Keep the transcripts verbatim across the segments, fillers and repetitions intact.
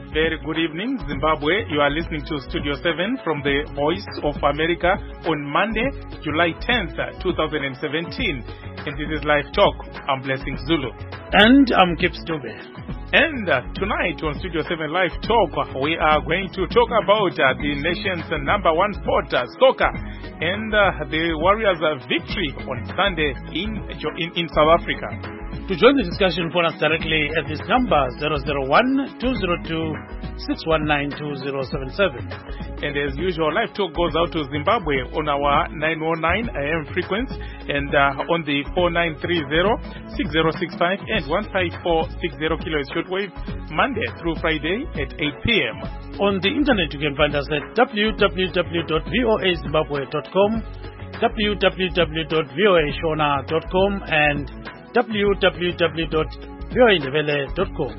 very good evening, Zimbabwe. You are listening to Studio seven from the Voice of America on Monday, July tenth, twenty seventeen. And this is Live Talk. I'm Blessing Zulu. And I'm Kips Dube. And uh, tonight on Studio seven Live Talk, we are going to talk about uh, the nation's number one sport, uh, soccer, and uh, the Warriors' uh, victory on Sunday in, in, in South Africa. To join the discussion, phone us directly at this number zero zero one, two zero two, six one nine, two zero seven seven. And as usual, Live Talk goes out to Zimbabwe on our nine oh nine A M frequency and uh, on the four nine three zero, six zero six five and one five four six zero kilohertz shortwave, Monday through Friday at eight p.m. On the internet, you can find us at w w w dot voa zimbabwe dot com, w w w dot voa shona dot com, and w w w dot voa ndebele dot com.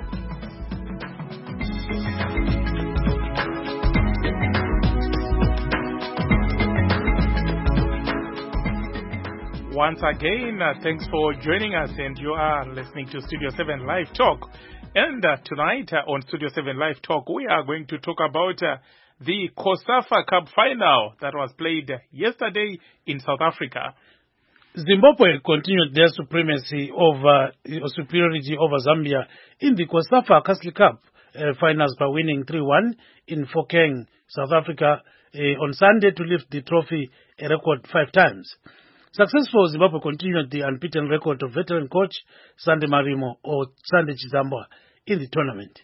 Once again, uh, thanks for joining us, and you are listening to Studio seven Live Talk. And uh, tonight uh, on Studio seven Live Talk, we are going to talk about uh, the COSAFA Cup final that was played yesterday in South Africa. Zimbabwe continued their supremacy over uh, superiority over Zambia in the COSAFA Castle Cup uh, finals by winning three one in Phokeng, South Africa, uh, on Sunday to lift the trophy a record five times. Successful Zimbabwe continued the unbeaten record of veteran coach Sande Marimo or Sande Chizambwa in the tournament.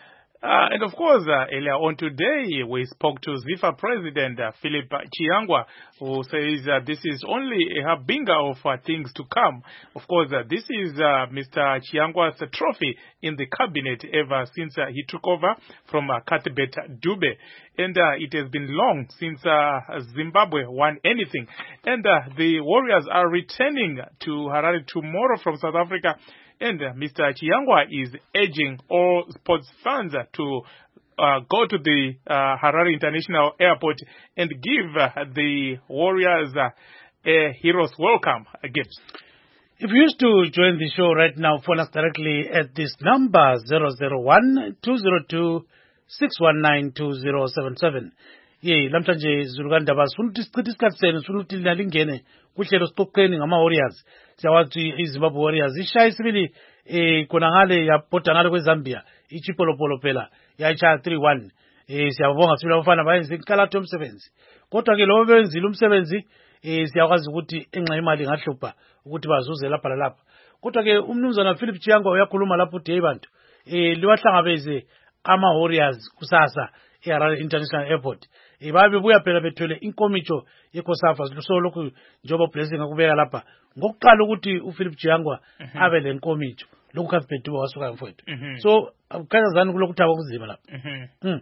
Uh, and of course, uh, earlier on today, we spoke to ZIFA President uh, Philip Chiyangwa, who says uh, this is only a bingo of uh, things to come. Of course, uh, this is uh, Mister Chiyangwa's trophy in the cabinet ever since uh, he took over from uh, Cuthbert Dube. And uh, it has been long since uh, Zimbabwe won anything. And uh, the Warriors are returning to Harare tomorrow from South Africa. And uh, Mister Chiyangwa is urging all sports fans uh, to uh, go to the uh, Harare International Airport and give uh, the Warriors uh, a hero's welcome gift. If you wish to join the show right now, phone us directly at this number zero zero one, two zero two, six one nine, two zero seven seven. Ye lamhlanje zulukanda basifuna ukuthi isikhathi senu sifuna ukuthi linalingene kuhlelo siqoqeni ngama Warriors. Siyawazi iZimbabwe Warriors ishaya isibili eh khona ngale yaphoda ngale kweZambia ichipolopolo phela yayishaya three one. Eh siyabonga sibila abafana bayenza inkalatho umsebenzi. Kodwa ke lo benzile umsebenzi eh siyakwazi ukuthi enxa imali ngahlupha ukuthi bazuze lapha lapha. Kodwa ke umnumzana Philip Chiyangwa uyakhuluma lapho uthi hey bantu eh liwahlangabeze ama Warriors kusasa eHarare International Airport. Ibabe buya phela bethwele inkomitsho yeCOSAFA so lokhu njobo blessing akubeka lapha ngokuqala ukuthi uPhilip Chiyangwa abe le nkomitsho lokhu kaSibhedube wasuka mfowethu. So akukazani kulokuthi abakuzima lapha.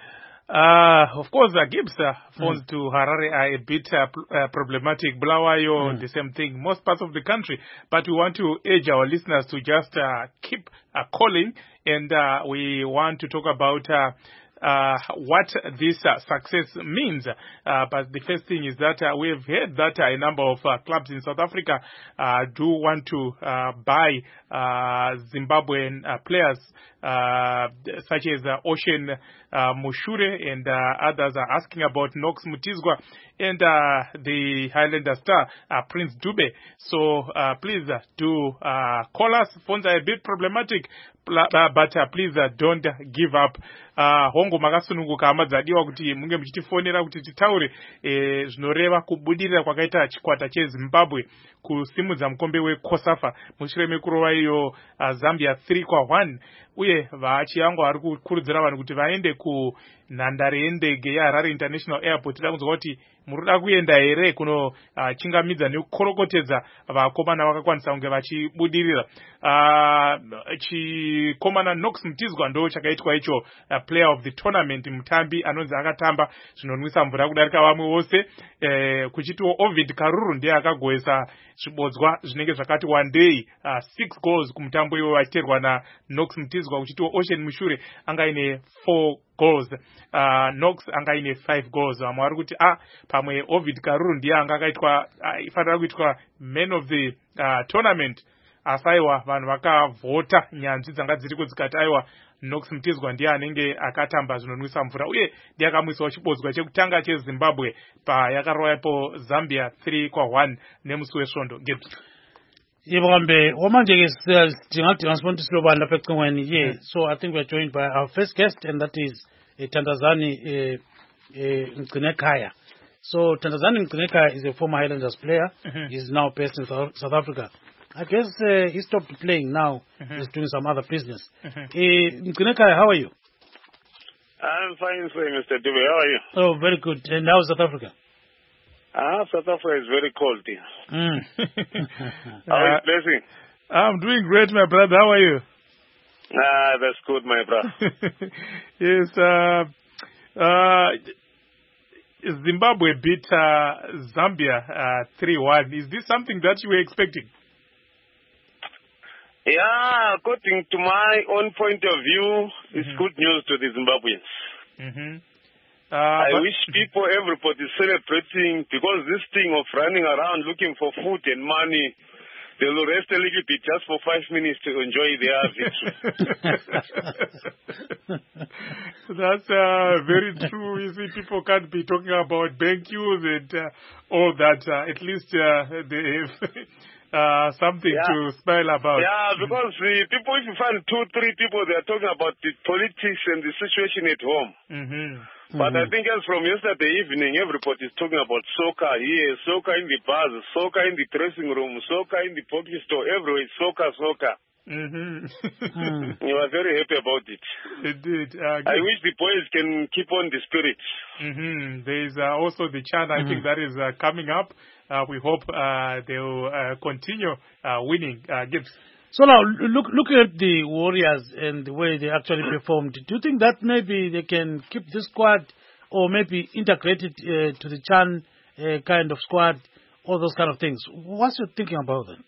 Uh, of course, uh, Gibbs uh, phones mm. to Harare are a bit uh, pl- uh, problematic. Bulawayo, mm. the same thing, most parts of the country. But we want to urge our listeners to just uh, keep uh, calling, and uh, we want to talk about uh, Uh, what this uh, success means. Uh, but the first thing is that uh, we've heard that uh, a number of uh, clubs in South Africa uh, do want to uh, buy uh, Zimbabwean uh, players uh, such as uh, Ocean uh, Mushure, and uh, others are asking about Knox Mutizwa and uh, the Highlander star uh, Prince Dube. So uh, please uh, do uh, call us. Phones are a bit problematic, but uh, please uh, don't give up. Uh, hongo makasununguka amadzadiwa kuti munge muchitifonera kuti titaure eh, zvinoreva kubudirira kwakaita chikwata cheZimbabwe kusimudza mukombe weCOSAFA mushure mekurova iyo uh, Zambia three kwa one. Uye vaChiyangwa vari kukurudzira vanhu kuti vaende kunhandare yendege yeHarare International Airport takunzwa kuti muruda kuenda here kuno uh, chingamidza nekukorokotedza vakomana vakakwanisa kunge vachibudirira. Uh, chikomana Knox Mutizwa ndo chakaitwa icho uh, player of the tournament, mutambi anonzi akatamba zvinonwisa mvura kudarika vamwe vose. Eh, kuchitiwo Ovid Karuru ndiye akagoesa zvibodzwa zvinenge zvakati one day uh, six goals kumutambo iwo achiterwa na Knox Mutizwa, kuchitiwo Ocean Mushure anga ine four goals, uh, Knox anga ine five goals. Vamwe vari kuti ah pamwe Ovid Karuru ndiye anga akaitwa uh, ifanira kuitwa man of the uh, tournament. Asaiwa vanhu vakavhota nyanzvi dzanga dziriko dzikati aiwa Nox Mtizwa ndiye anenge akatamba zvinonwisa mvura uye ndiye akamwisawo chibodzwa chekutanga cheZimbabwe payakaroyapo Zambia three kwa one nemusi wesvondo. Yebo kambe wamanje ke singathi ngasibona silobani lapha ecingweni. Yeah, so I think we are joined by our first guest, and that is uh, Thandazani uh, uh, Mgcinekaya. So Thandazani Mgcinekaya is a former Highlanders player. Mm-hmm. He's now based in South, South Africa. I guess uh, he stopped playing now. Mm-hmm. He's doing some other business. Mm-hmm. uh, Mgcinekaya, how are you? I'm fine, sir, Mister Dube. How are you? Oh, very good. And how's South Africa? Ah, South Africa is very cold here. Mm. How is Blessing? I'm doing great, my brother. How are you? Ah, that's good, my brother. Yes, uh, uh, Zimbabwe beat uh, Zambia uh, three one. Is this something that you were expecting? Yeah, according to my own point of view, it's mm-hmm. good news to the Zimbabweans. Mm-hmm. Uh, I wish people, everybody is celebrating, because this thing of running around looking for food and money, they will rest a little bit just for five minutes to enjoy their victory. That's uh, very true. You see, people can't be talking about bank queues and uh, all that. Uh, at least uh, they have uh, something yeah. to smile about. Yeah, because the people, if you find two, three people, they are talking about the politics and the situation at home. Mm-hmm. But mm-hmm. I think as from yesterday evening, everybody is talking about soccer here, soccer in the bars, soccer in the dressing room, soccer in the pocket store, everywhere, soccer, soccer. Mm-hmm. You are very happy about it. Indeed. Uh, I wish the boys can keep on the spirit. Mm-hmm. There is uh, also the chant, I mm-hmm. think that is uh, coming up. Uh, we hope uh, they will uh, continue uh, winning uh, games. So now, look, looking at the Warriors and the way they actually performed, do you think that maybe they can keep this squad or maybe integrate it uh, to the Chan uh, kind of squad, all those kind of things? What's your thinking about that?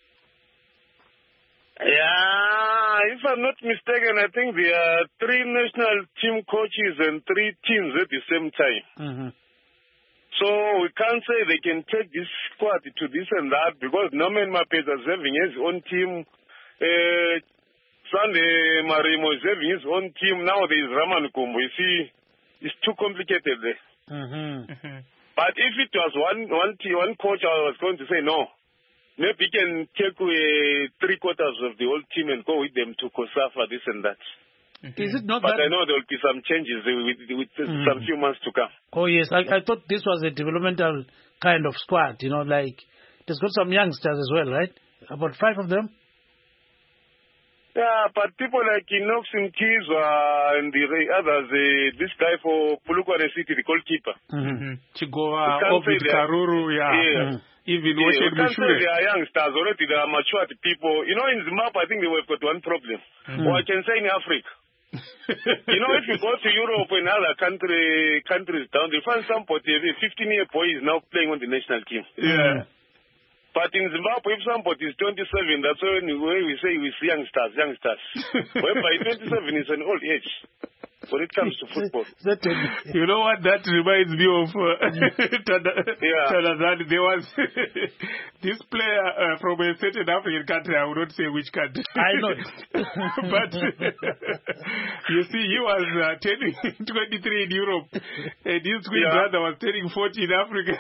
Yeah, if I'm not mistaken, I think there are three national team coaches and three teams at the same time. Mm-hmm. So we can't say they can take this squad to this and that, because Norman Mapeta is having his own team. Uh, Sunday Marimo is having his own team. Now there is Raman Kumbu. You see, it's too complicated there. Mm-hmm. Mm-hmm. But if it was one one team, one coach, I was going to say no. Maybe he can take away three quarters of the whole team and go with them to Kosafa, this and that. Mm-hmm. Is it not but that? I know there will be some changes with, with mm-hmm. some few months to come. Oh yes, I, I thought this was a developmental kind of squad. You know, like there's got some youngsters as well, right? About five of them. Yeah, but people like Inox Mtizwa and the others, uh, this guy for Polokwane City, the goalkeeper. Mm-hmm. Chigoa, Ovid Karuru, yeah. yeah. Mm-hmm. Even yeah, we can't say they are youngsters already, they are matured people. You know, in Zimbabwe, I think they have got one problem. Mm-hmm. Or I can say in Africa. You know, if you go to Europe and other country, countries down, they find somebody, a fifteen-year boy is now playing on the national team. Yeah. But in Zimbabwe, if somebody is twenty-seven, that's when we say we see youngsters, youngsters. Whereby twenty-seven is an old age when it comes to football. You know what that reminds me of? Uh, yeah. There was this player uh, from a certain African country, I would not say which country. I know. But you see, he was uh, turning twenty-three in Europe, and his twin yeah. brother was turning forty in Africa.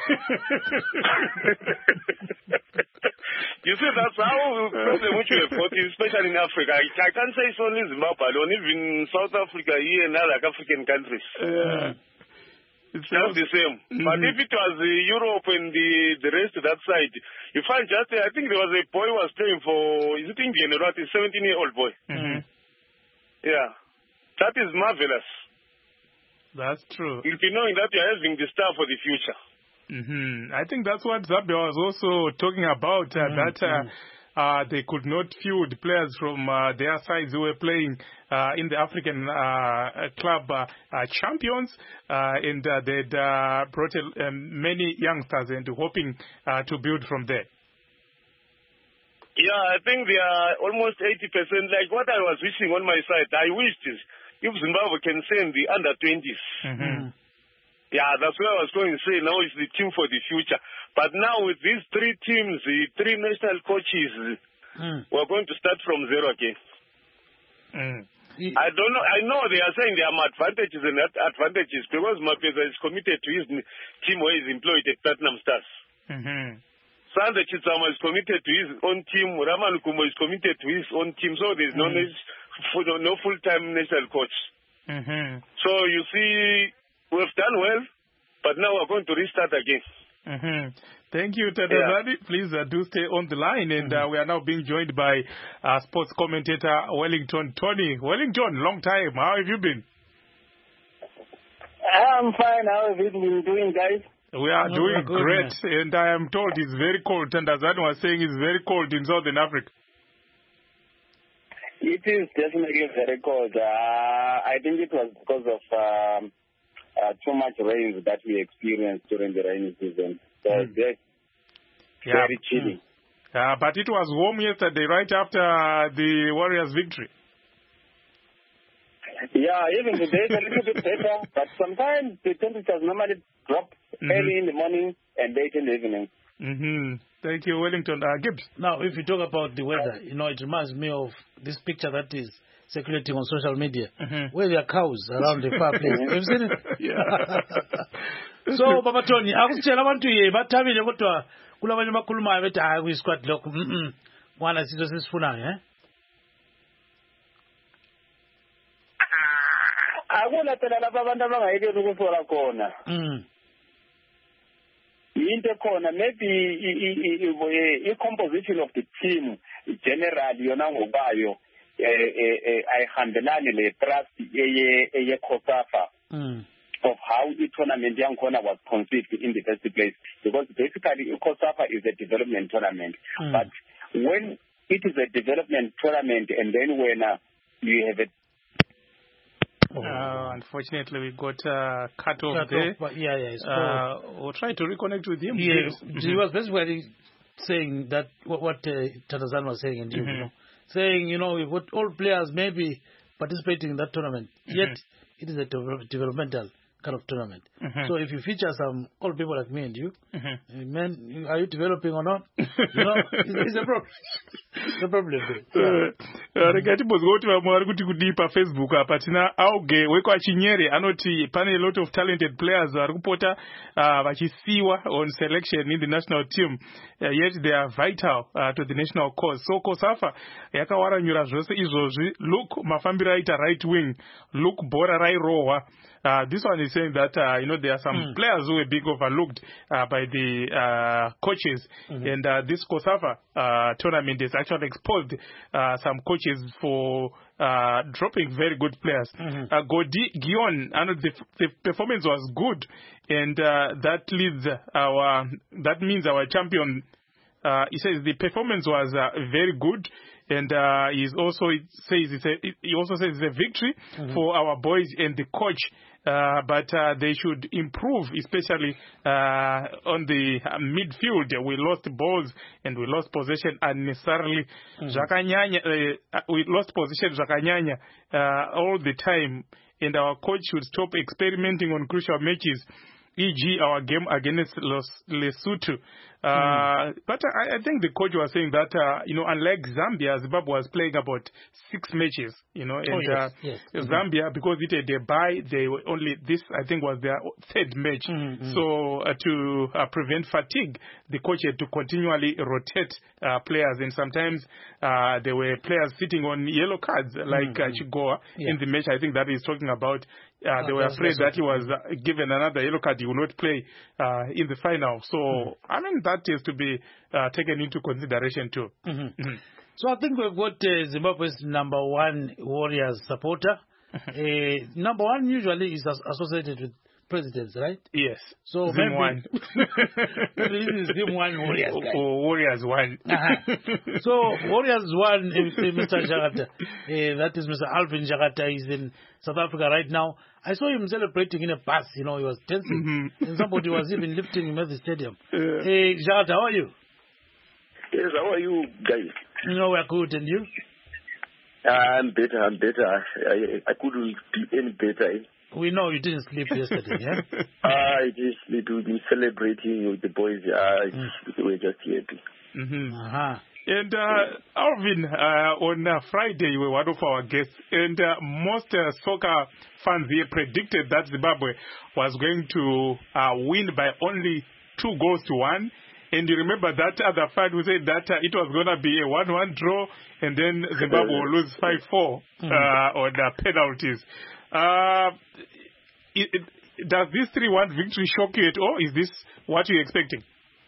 You see, that's how problem which we have got, especially in Africa. I, I can't say it's only Zimbabwe, alone, even South Africa here and other African countries. Yeah. It's just the same. Mm-hmm. But if it was uh, Europe and the, the rest of that side, you find just, uh, I think there was a boy who was playing for, is it Indian or what? A seventeen-year-old boy. Mm-hmm. Yeah. That is marvelous. That's true. You'll be knowing that you're having the star for the future. Mm-hmm. I think that's what Zambia was also talking about, uh, mm-hmm. that uh, uh, they could not field players from uh, their sides who were playing uh, in the African uh, club uh, uh, champions, uh, and uh, they'd uh, brought uh, many youngsters and hoping uh, to build from there. Yeah, I think they are almost eighty percent. Like what I was wishing on my side, I wished if Zimbabwe can send the under twenties. Mm-hmm. Yeah, that's what I was going to say. Now it's the team for the future. But now with these three teams, the three national coaches, mm. we're going to start from zero again. Mm. I don't know. I know they are saying there are advantages and advantages because Mapeza is committed to his team where he's employed at Platinum Stars. Mm-hmm. Sandra Chitsama is committed to his own team. Raman Kumo is committed to his own team. So there's no, mm-hmm. no full-time national coach. Mm-hmm. So you see, we've done well, but now we're going to restart again. Mm-hmm. Thank you, Tadazadi. Yeah. Please uh, do stay on the line. And mm-hmm. uh, we are now being joined by uh, sports commentator Wellington Tony. Wellington, long time. How have you been? I'm fine. How have you been doing, guys? We are oh, doing good, great. Man. And I am told it's very cold. Tandazadi was saying it's very cold in Southern Africa. It is definitely very cold. Uh, I think it was because of um, uh, too much rain that we experienced during the rainy season. So mm. it's yeah. very chilly. Mm. Uh, but it was warm yesterday, right after the Warriors' victory. Yeah, even today it's a little bit better, but sometimes the temperatures normally drop mm-hmm. early in the morning and late in the evening. Mm-hmm. Thank you, Wellington. Uh, Gibbs. Now, if you talk about the weather, you know, it reminds me of this picture that is circulating on social media, mm-hmm. where there are cows around the fireplace. Have you seen it? Yeah. So, Baba Tony, akutshela abantu ye bathabile kodwa kulabanye bakhulumayo bethi hayi kuyisquad lokho. Mhm. Mwana sizo sisifunayo, eh? Akulathela lapha abantu abangayekeli ukusola khona. Mhm. Into khona maybe i-composition of the team generally yona ngobayo ayihambelani le trust eye COSAFA of how the tournament yankhona was conceived in the first place, because basically COSAFA is a development tournament. Mm. But when it is a development tournament and then when uh, you have a Oh. Uh, unfortunately, we got uh, cut off cut there. Off, but yeah, yeah. Uh, we'll try to reconnect with him. Yeah, mm-hmm. He was basically saying that what, what uh, Tadazan was saying, and mm-hmm. you know, saying, you know, we've got all players maybe participating in that tournament, mm-hmm. yet it is a de- developmental kind of tournament. Mm-hmm. So if you feature some old people like me and you, mm-hmm. man, are you developing or not? You know, it's, it's a problem. It's a problem. Regati bozoti vamwari kuti kudipa Facebook apa tina auge weko achinyere anoti pane a lot of talented players vari kupota vachisiwa on selection in the national team, uh, yet they are vital uh, to the national cause. So COSAFA yakawaranyura zvose izvozvi. Look mafambiro aita right wing, look bhora rairohwa. Uh, this one is saying that, uh, you know, there are some mm. players who were being overlooked uh, by the uh, coaches. Mm-hmm. And uh, this COSAFA uh, tournament has actually exposed uh, some coaches for uh, dropping very good players. Mm-hmm. Uh, Godi Gion, I know the, the performance was good. And uh, that leads our, that means our champion, uh, he says the performance was uh, very good. And uh, he's also it says it's a, he also says it's a victory mm-hmm. for our boys and the coach. Uh, but uh, they should improve, especially uh, on the uh, midfield. We lost balls and we lost possession unnecessarily. Mm-hmm. Uh, we lost possession Zakanyanya uh, all the time. And our coach should stop experimenting on crucial matches, for example our game against Lesotho. Uh, mm. But I, I think the coach was saying that, uh, you know, unlike Zambia, Zimbabwe was playing about six matches, you know, and oh, yes, uh, yes. Zambia, mm-hmm. because it had a bye, they were only, this I think was their third match. Mm-hmm. So uh, to uh, prevent fatigue, the coach had to continually rotate uh, players, and sometimes uh, there were players sitting on yellow cards, like mm-hmm. uh, Chigoa yeah. in the match I think that he's talking about. Uh, they were afraid that he was uh, given another yellow card, he will not play uh, in the final. So, mm-hmm. I mean, that is to be uh, taken into consideration too. Mm-hmm. Mm-hmm. So I think we've got uh, Zimbabwe's number one Warriors supporter. uh, number one usually is as- associated with presidents, right? Yes. So Zim maybe one. maybe this is Zim one Warriors guy. Or Warriors one. Uh-huh. So Warriors one, Mister Jagata, uh, that is Mister Alvin Jagata, is in South Africa right now. I saw him celebrating in a bus. You know, he was dancing, mm-hmm. and somebody was even lifting him at the stadium. Yeah. Hey, Jagata, how are you? Yes, how are you guys? You know, we're good, and you? I'm better, I'm better. I, I couldn't be any better. We know you didn't sleep yesterday, yeah? I didn't sleep. We've been celebrating with the boys. Uh, mm. We're just happy. Mm-hmm. Uh-huh. And uh, Alvin, uh, on uh, Friday, you were one of our guests, and uh, most uh, soccer fans here predicted that Zimbabwe was going to uh, win by only two goals to one. And you remember that other fan who said that uh, it was going to be a one one draw, and then Zimbabwe will lose five four uh, on uh, penalties. Uh, it, it, does this three one victory shock you at all? Is this what you're expecting?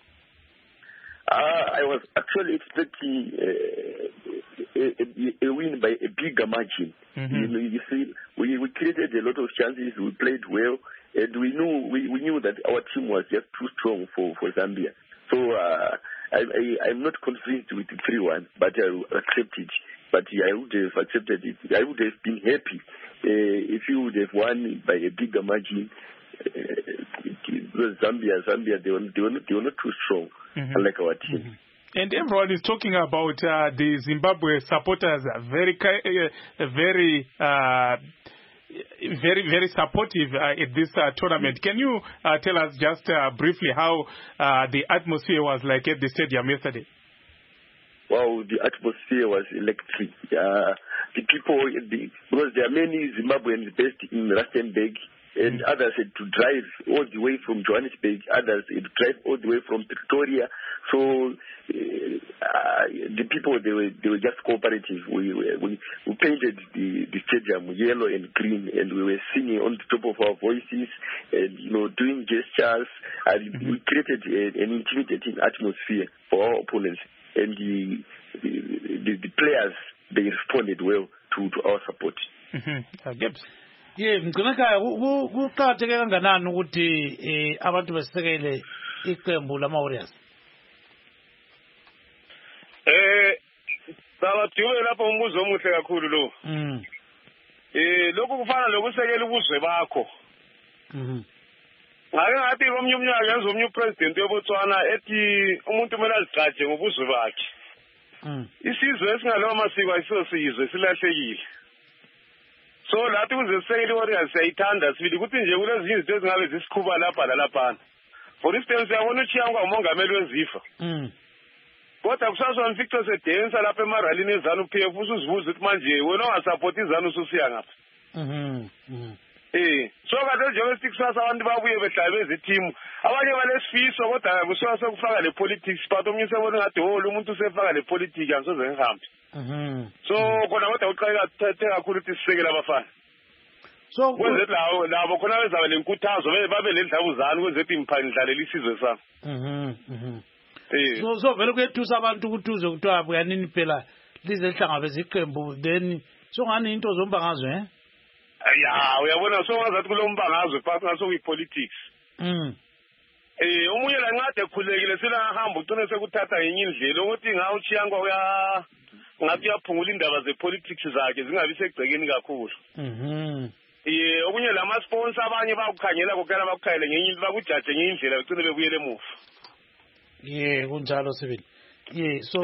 Uh, I was actually expecting uh, a, a, a win by a bigger margin. Mm-hmm. You know, you see, we, we created a lot of chances. We played well, and we knew we, we knew that our team was just too strong for, for Zambia. So uh, I, I, I'm not convinced with the three one, but I will accept it. But I would have accepted it. I would have been happy uh, if you would have won by a bigger margin. Uh, Zambia, Zambia, they were, they were, not, they were not too strong, mm-hmm. unlike our team. Mm-hmm. And everyone is talking about uh, the Zimbabwe supporters are very, uh, very, uh, very, very supportive uh, at this uh, tournament. Can you uh, tell us just uh, briefly how uh, the atmosphere was like at the stadium yesterday? Wow, the atmosphere was electric. Uh, the people, the, because there are many Zimbabweans based in Rustenburg, and mm-hmm. others had to drive all the way from Johannesburg, others had to drive all the way from Pretoria. So uh, the people, they were they were just cooperative. We we, we painted the, the stadium yellow and green, and we were singing on the top of our voices, and you know, doing gestures. And mm-hmm. we created a, an intimidating atmosphere for our opponents, and the the, the, the players, they responded well to, to our support. Mm-hmm. Uh, Gibbs. Yeah, ngicela kuqhatheke kanganani ukuthi eh abantu besekele iqembu lama-Warriors. Eh sabathiwe lapho umbuzo omuhle kakhulu lo. Mm. Eh lokhu kufana lokusekela ubuzwe bakho. Mhm. Ngake ngathi komnye umnyaka yenza umnye upresident weBotswana ethi umuntu kumele azigcaje ngobuzwe bakhe. Mm. Isizwe esingalawo masiko ayisosizwe silahlekile. So lathi kuzesekela iWarriors siyayithanda sibili ukuthi nje kulezinye izinto ezingabe zisikhuba lapha lalapha. For instance yabona uChiyangwa umongameli wezifa. Mm. Kodwa kusasona Victor sedensa lapha emaralini eZanu P F usuzibuza ukuthi manje wena ongasupport iZanu ususiya ngapha. Mhm. Mhm. Eh so kade njengoba kusasa abantu babuye behlala bezithimu abanye balesifiso kodwa kusasa kufaka le politics but omnye sebona ngathi ho lo muntu usefaka le politics angisoze ngihambe. Mhm. So kona kodwa uqala thathe kakhulu ukuthi sisekele abafana. So kwenze lawo labo khona bezaba lenkuthazo babe lendlavuzana kwenze ukuthi imphani idlalela isizwe sami. Mhm. Mhm. Eh so so vele kuyethusa abantu ukuthi uze kuthiwa buyanini phela lize lihlangabeze iqembu then so ngani into zomba ngazo eh ya uyabona so ngazathi kulombangazwe phakathi ngaso kuyipolitics. Mm. Eh umunye la ncade ekhulekile sina hamba ucine sekuthatha ngenye indlela ukuthi ngawu Chiyangwa uya ngathi uyaphungula indaba zepolitics zakhe zingabi segcekeni kakhulu. Mhm. Eh okunye lama sponsor abanye bakukhanyela kokela bakukhayele ngenye indlela bakujaje ngenye indlela ucine bebuyele emuva. Yeah kunjalo sibili. Yeah so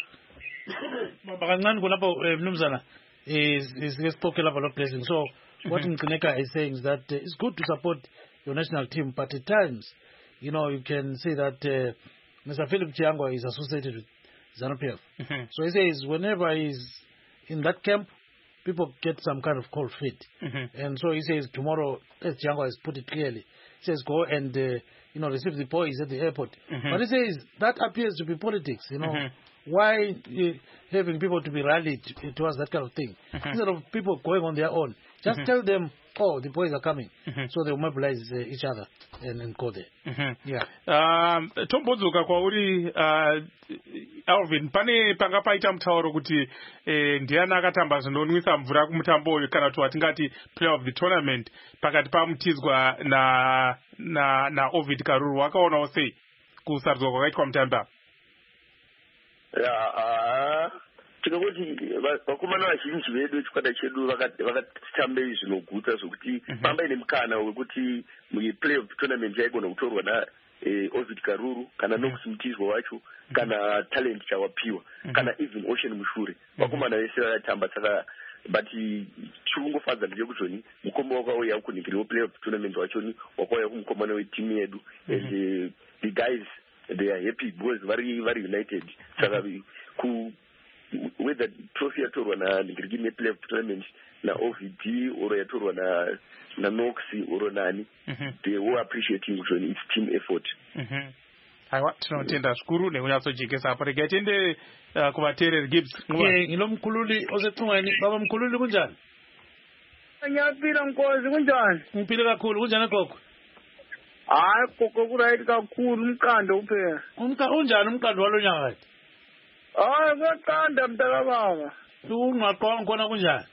baba kancane kulapho mnumzana is is spoke about lot blessing. So what Ncineka is saying is that uh, it's good to support your national team, but at times, you know, you can say that uh, Mister Philip Chiyangwa is associated with ZANU P F. Mm-hmm. So he says whenever he's in that camp, people get some kind of cold feet. Mm-hmm. And so he says tomorrow, as Chiyangwa has put it clearly, he says go and, uh, you know, receive the boys at the airport. Mm-hmm. But he says that appears to be politics, you know. Mm-hmm. Why uh, having people to be rallied towards that kind of thing? Mm-hmm. Instead of people going on their own, just mm-hmm. tell them, oh, the boys are coming. Mm-hmm. So they'll mobilize uh, each other and, and go there. Mm-hmm. Yeah. Um, Tombozuka kwa uri uh, Alvin, pane panga paita mtauro kuti eh, ndiana akatamba zvinonwisa mvura kumutambo kana kuti watingati player of the tournament pakati pamutizwa na na na Ovid Karuru wakaonawo sei kusarudzwa kwakaitwa mutamba. Yeah, tinokuti vakomana vazhinji vedu chikwata chedu vakatambei zvinoguta zvokuti pamba ine mukana wekuti muplay of tournament yaigona kutorwa na Ovid Karuru kana Nox Mutizwa wacho kana talent chawapiwa kana even Ocean Mushure vakomana vese vakatamba saka but chirikungofadza ndechekuzvoni mukombo wakauya kunikiriwo play of tournament wachoni wakauya kumukomana weteam yedu and the guys they are happy because very very united. Saka ku whether trophy yatorwa na ngirigime play tournament na O V D or yatorwa na na Noxi or nani, they were appreciating its team effort. Mhm. Aiwa tinotenda zvikuru nekunyatsochekesa apo rega tiende kuvateereri Gibbs. Ye ngilomkhululi osecingweni baba mkhululi kunjani? Ngiyaphila Nkosi kunjani? Ngiphile kakhulu kunjani gogo? Hayi gogo kuright kakhulu umqando uphela. Umqando unjani umqando walonyaka kathi? Hayi ngaqanda mntaka baba. Ungaqonga khona kunjani?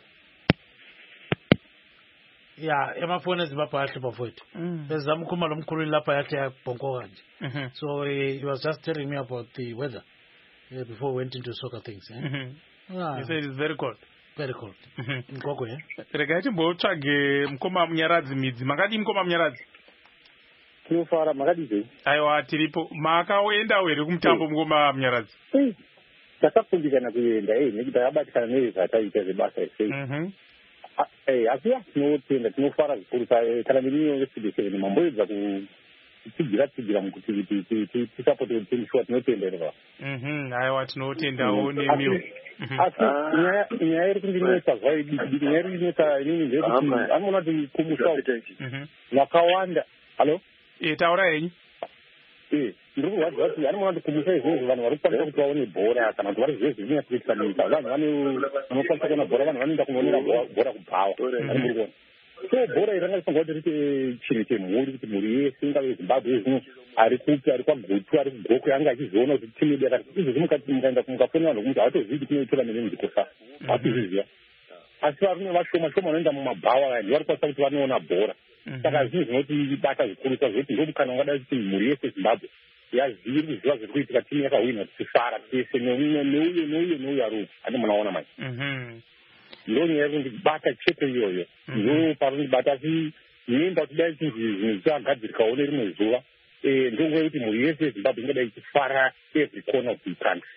Yeah, emafoni ezibapha kahle bafowethu. Bezama ukukhuluma lo mkhululi lapha yakhe yabhonkoka nje. So uh, he was just telling me about the weather uh, before we went into soccer things. Eh? Mm-hmm. Ah. He said it's very cold. Very cold. Ngoko eh. Rega timbotsvage mukoma Munyaradzi midzi. Makadi mukoma Munyaradzi? Tinofara makadi zve. Aiwa tiripo. Makaenda here kumutambo mukoma Munyaradzi? Takafundikana kuenda eh nekuti takabatikana nezvataita zvebasa ese. Mhm. Eh asi tinotenda tinofara zvikuru kana ndinyo vesidese mamboedza kutsigira tsigira mukuti tisapoti kuti timshwa tinotendera. Mhm. Aiwa tinotendawo nemiwo. Asi nyaya iri kundinetsa zvaidi nyaya iri kundinetsa inini ndekuti anoona kuti kumusha vakawanda. Halo? Eh taura henyu. Eh ndiri kurwadza kuti anoona kuti kumusha izvozvo vanhu vari kukwanisa kuti vaone bhora kana kuti vari zvezvi zvinyatsikuitisa nyika vanhu vanokwanisa kuona bhora vanhu vanoenda kunoonera bhora kubhawa vari muri kuona. So bhora iri rangarifanirwa kuti rite chinhu chemhuri kuti mhuri yese ingave Zimbabwe zvino ari kupi ari kwagutu ari kugoko yanga achizoona kuti timu yedu yakati izvozvi mukaenda mukafonera vanhu kuti havatozivi kuti kune tournament muzvikosa hatizviziva. Asi varume vashoma shoma vanoenda mumabhawa vari kwanisa kuti vanoona bhora. Saka zvinhu zvinotibata zvikuru zvekuti ndomukana ungada kuti mhuri yese Zimbabwe yazive kuziva zviri kuitika timu yakawina tisifara tese neuye neuye neuye ari ane munaona manje. Ndo nyaya yekundibata chete iyoyo ndo parundibata asi inoenda kuti dai zvinhu zvichagadzirikawo nerimwe zuva ndonguva yekuti mhuri yese yeZimbabwe ingadai ichifara every corner of the country.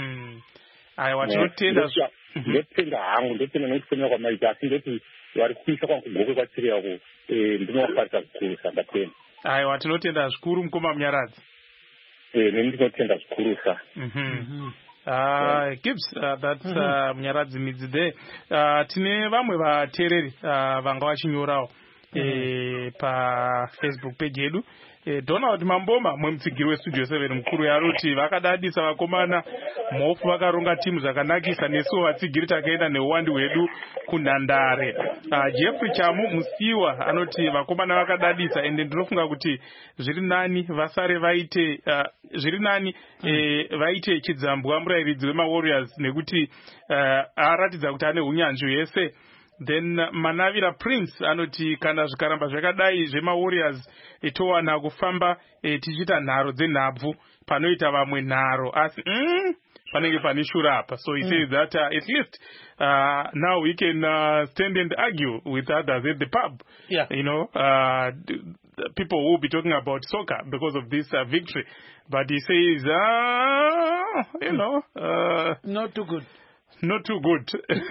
Aiwa tinotenda ndotenda hangu ndotenda nekufonera kwamaita asi ndoti vari kuisa kwangu kugokwe kwachiri yako ndinovafarisa zvikuru sa ndatenda. Aiwa tinotenda zvikuru mukoma Munyaradzi. Eh neni ndinotenda zvikuru sa. Mhm. Uh, Gibbs, uh, that's uh, Munyaradzi midzi there. Uh, tine vamwe vateereri uh, vanga vachinyorawo eh, pa Facebook page yedu. Eh, Donald Mamboma mwemutsigiri westudio seven mukuru yaroti vakadadisa vakomana mhofu vakaronga timu zvakanakisa nesuwo vatsigiri takaenda neuwandi hwedu kunhandare. Uh, Jeffrey Chamu musiwa anoti vakomana vakadadisa ende ndinofunga kuti zviri nani vasare vaite uh, zviri nani eh, vaite chidzambwa murairidzi wemaWarriors nekuti uh, aratidza kuti ane unyanzvi hwese. Then uh, Manavira Prince anoti kana zvikaramba zvakadai zvemaWarriors etowana kufamba e, tichita nharo dzenhabvu panoita vamwe nharo asi mm, panenge pane shura apa. So he mm. says that uh, at least uh, now we can uh, stand and argue with others at the pub. Yeah. You know, uh, people will be talking about soccer because of this uh, victory. But he says, uh, you mm. know, uh, not too good. Not too good,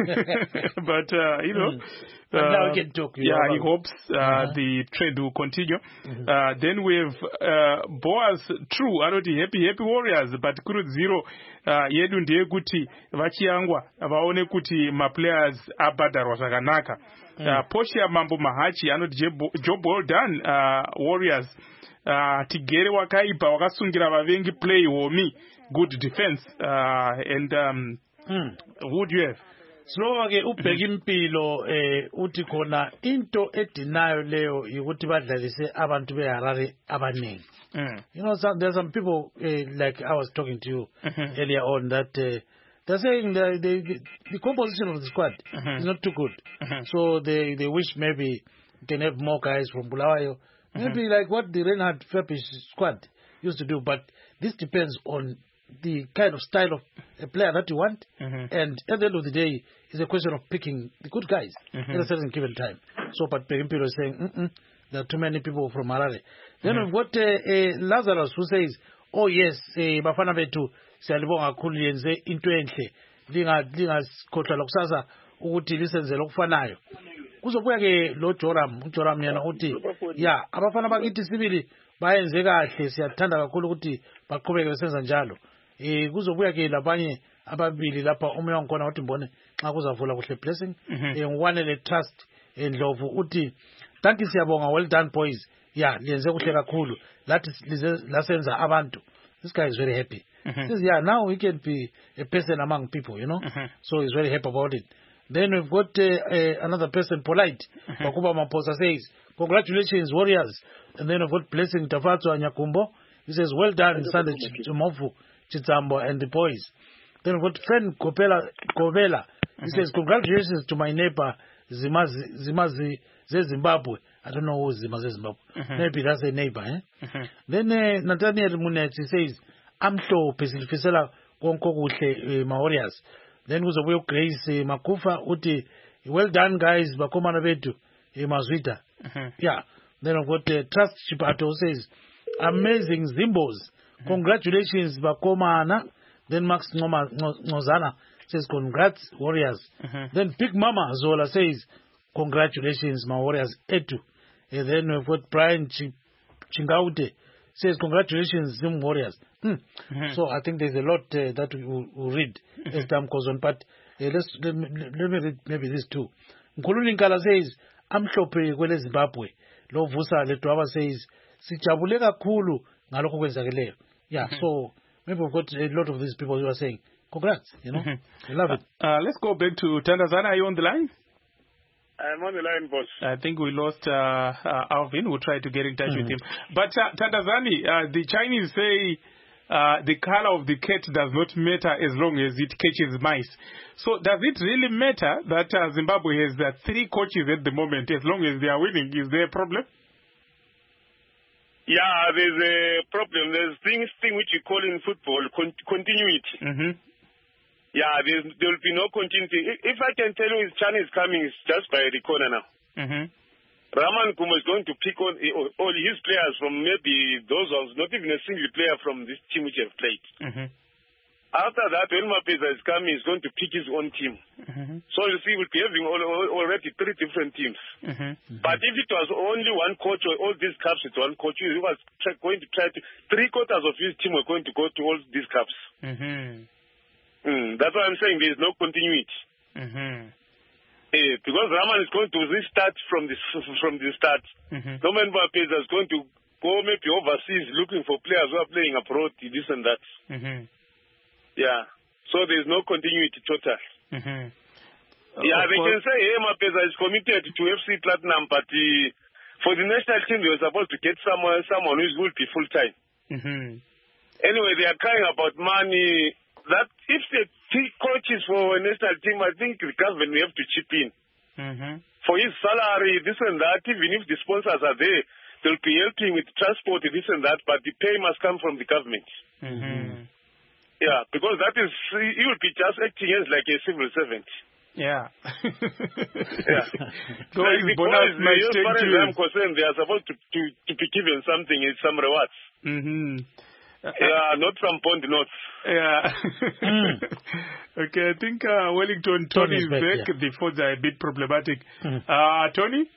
but uh, you know, but uh, now we can talk. Yeah, he hopes uh, uh-huh. the trend will continue. Mm-hmm. Uh, then we have uh, Boaz True, anoti happy happy Warriors, but kuri zero uh, yedu ndiye kuti vachiangwa vaone kuti ma players abhadarwa zvakanaka. Mm. Uh, Poshia Mambo Mahachi anoti job well done uh, Warriors. Uh, tigere wakaipa wakasungira vavengi play homi good defense uh, and um, Mm. Who do you have? Slowa ke ubheka impilo eh uthi khona into edinayo leyo ukuthi badlalise abantu beHarare abaningi. Mm. You know, some, there's some people uh, like I was talking to you mm-hmm. earlier on that uh, they're saying the, the the composition of the squad mm-hmm. is not too good. Mm-hmm. So they they wish maybe you can have more guys from Bulawayo. Mm-hmm. Maybe like what the Reinhard Feppisch squad used to do, but this depends on the kind of style of a player that you want, mm-hmm. and at the end of the day, it's a question of picking the good guys mm-hmm. at a certain given time. So, but Pegimpilo is saying, Mm-mm, there are too many people from Harare. Then mm-hmm. we've got uh, uh, Lazarus who says, oh yes, Bafana Betu, siyalibonga kakhulu yenze into enhle, linga linga sikhohlwa lokusasa ukuthi lisenze lokufanayo. Kuzobuya ke lo Joram, uJoram yena uthi, yeah, abafana bakithi sibili bayenze kahle, siyathanda kakhulu ukuthi baqhubeke besenza njalo. Eh kuzobuya ke labanye ababili lapha omunye wangikhona uthi mbone xa kuzavula kuhle blessing ngiwanele trust endlovu uthi thank you siyabonga well done boys yeah liyenze kuhle kakhulu lathi lasenza abantu. This guy is very happy. Mm-hmm. Says, yeah, now he can be a person among people, you know. Mm-hmm. So he's very happy about it. Then we've got uh, uh, another person, Polite. Bakuba mm-hmm. Maposa says, congratulations, Warriors. And then we've got Blessing Tafatso Anyakumbo. He says, well done, Sunday Chimofu, Chitambo, and the boys. Then we've got friend Kopela, Kovela. He mm-hmm. says, congratulations to my neighbor, Zimazi, Zimazi Zimbabwe. I don't know who is Zimazi Zimbabwe. Mm-hmm. Maybe that's a neighbor, eh? Mm-hmm. Then uh, Nathaniel Munet, he says, amhlophe silifisela konke okuhle ma Warriors. Then kuzobuya uGrace Makufa uthi well done guys bakomana bethu emazwita. Yeah. Then I've got uh, Trust Chipato says amazing Zimbos. Congratulations bakomana. Then Max Ngozana says congrats Warriors. Then Big Mama Zola says congratulations my Warriors etu. And then we've got Brian Chingaute says congratulations Zim Warriors. Hmm. Mm-hmm. So I think there's a lot uh, that we will we'll read as time goes on. But uh, let's let me, let me read maybe these two. Nkuluni Nkala says amhlophe kwele Zimbabwe. Lo Vusa Letwaba says sijabule kakhulu ngalokho kwenzakeleyo. Yeah. Mm-hmm. So maybe we've got a lot of these people who are saying congrats. You know, mm-hmm. I love it. Uh, uh, let's go back to Tandazani. Are you on the line? I'm on the line, boss. I think we lost uh, uh, Alvin. We'll try to get in touch mm-hmm. with him. But uh, Tandazani, uh, the Chinese say uh, the color of the cat does not matter as long as it catches mice. So does it really matter that uh, Zimbabwe has uh, three coaches at the moment as long as they are winning? Is there a problem? Yeah, there's a problem. There's things thing which we call in football con- continuity. Mm-hmm. Yeah, there will be no continuity. If I can tell you his Chinese coming, it's just by the corner now. Mm-hmm. Raman Kumo is going to pick on all his players from maybe those ones, not even a single player from this team which have played. Mm-hmm. After that, when Mapeza is coming, he's going to pick his own team. Mm-hmm. So you see, we'll be having already three different teams. Mm-hmm. But if it was only one coach or all these cups with one coach, he was going to try to, three quarters of his team were going to go to all these cups. Mm-hmm. Mm, that's why I'm saying there is no continuity. Mm-hmm. Uh, because Raman is going to restart from the from the start. Mm-hmm. Norman Mapeza is going to go maybe overseas looking for players who are playing abroad, this and that. Mm-hmm. Yeah. So there is no continuity total. Mm-hmm. Yeah, uh, they can say, hey, Mapeza is committed to F C Platinum, but uh, for the national team, they were supposed to get someone, someone who will be full-time. Mm-hmm. Anyway, they are crying about money. That if the coaches for a national team, I think the government will have to chip in. Mm-hmm. For his salary, this and that, even if the sponsors are there, they'll be helping with transport, this and that, but the pay must come from the government. Mm-hmm. Yeah, because that is, he will be just acting as like a civil servant. Yeah. Yeah. So like the bonus, as far as I'm concerned, they are supposed to, to, to be given something, some rewards. Mm-hmm. Yeah, not some point notes. Yeah. mm. Okay, I think uh, Wellington, Tony, Tony is back. back. Yeah. The phones are a bit problematic. Mm. Uh, Tony?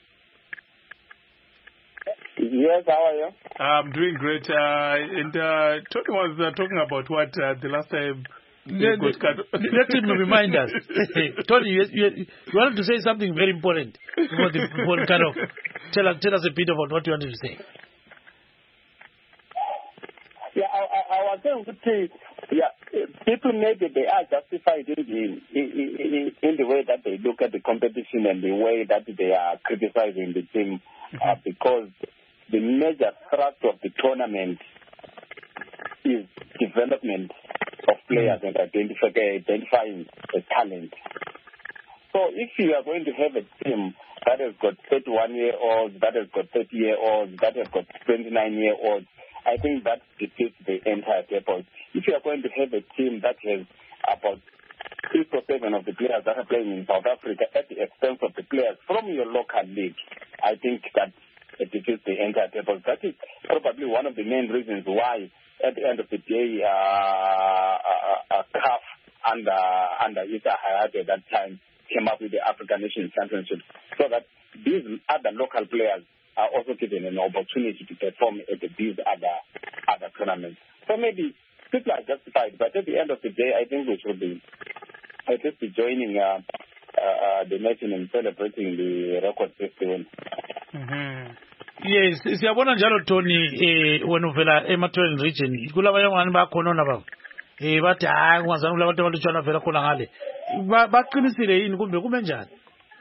Yes, how are you? I'm doing great. Uh, and uh, Tony was uh, talking about what uh, the last time... Let, let, let him remind us. Tony, you, you, you wanted to say something very important. Before the, before kind of, tell, tell us a bit about what you wanted to say. Yeah, I, I, I was saying that yeah, people maybe they are justified in the, in, in, in the way that they look at the competition and the way that they are criticizing the team mm-hmm. uh, because the major thrust of the tournament is development of players mm-hmm. and identify, identifying the talent. So if you are going to have a team that has got thirty-one-year-olds, that has got thirty-year-olds, that has got twenty-nine-year-olds, I think that defeats the entire purpose. If you are going to have a team that has about six or seven of the players that are playing in South Africa at the expense of the players from your local league, I think that it defeats the entire purpose. That is probably one of the main reasons why, at the end of the day, uh, uh, uh, C A F under, under Issa Hayatou at that time came up with the African Nations Championship so that these other local players are also given an opportunity to perform at these other other tournaments. So maybe people are justified. But at the end of the day, I think we should be at least be joining uh, uh, the nation in celebrating the record festival. Mm-hmm. Yes, siyabona njalo Tony eh wena uvela eMathweni region kulabanye abantu bakhona babo eh bathi hayi ungazange kulabantu abalutshwana vela khona ngale baqinisile yini kumbe kume njani?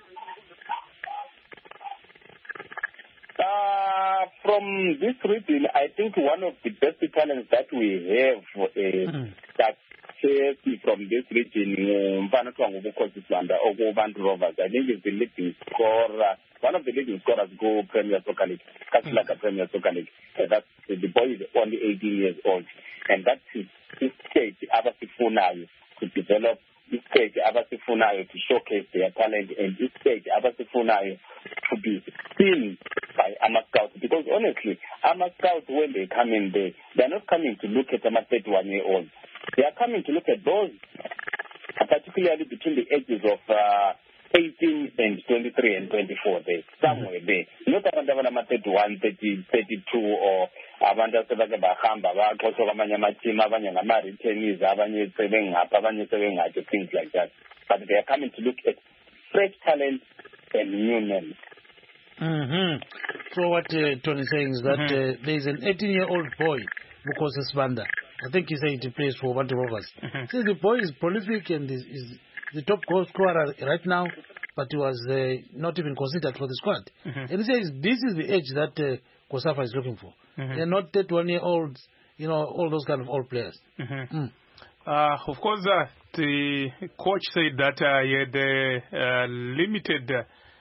Uh, from this region, I think one of the best talents that we have uh, mm. that from this region, Mfana Twangubukosi Slanda or Bantu Rovers, I think is the leading scorer, one of the leading scorers go Premier Soccer League, Kasilaka Premier Soccer League. Uh, that's uh, the boy is only eighteen years old, and that's his, his stage, Abasifunayo, to develop this stage, Abasifunayo, to showcase their talent, and this stage, Abasifunayo, to be seen by Ama Scouts. Because honestly, Ama Scouts, when they come in there, they're not coming to look at Ama thirty-one-year-olds. They are coming to look at those, particularly between the ages of uh, eighteen and twenty-three and twenty-four, there, somewhere there. Not about thirty-one, thirty, thirty-two, or abantu sebakebahamba baxoxa kwamanye amateam abanye ngama-returnees abanye sebengapha abanye sebengaphi, things like that. But they are coming to look at fresh talent and new names. Mm-hmm. So what uh, Tony is saying is that mm-hmm. uh, there is an eighteen-year-old boy, Bukosi Sibanda. I think he said he plays for Bantu Rovers. Mm-hmm. So the boy is prolific and is, is the top goal scorer right now, but he was uh, not even considered for the squad. Mm-hmm. And he says this is the age that uh, COSAFA is looking for. Mm-hmm. They're not thirty-one-year-olds, you know, all those kind of old players. Mm-hmm. Mm. Uh, of course, uh, the coach said that uh, he had a uh, limited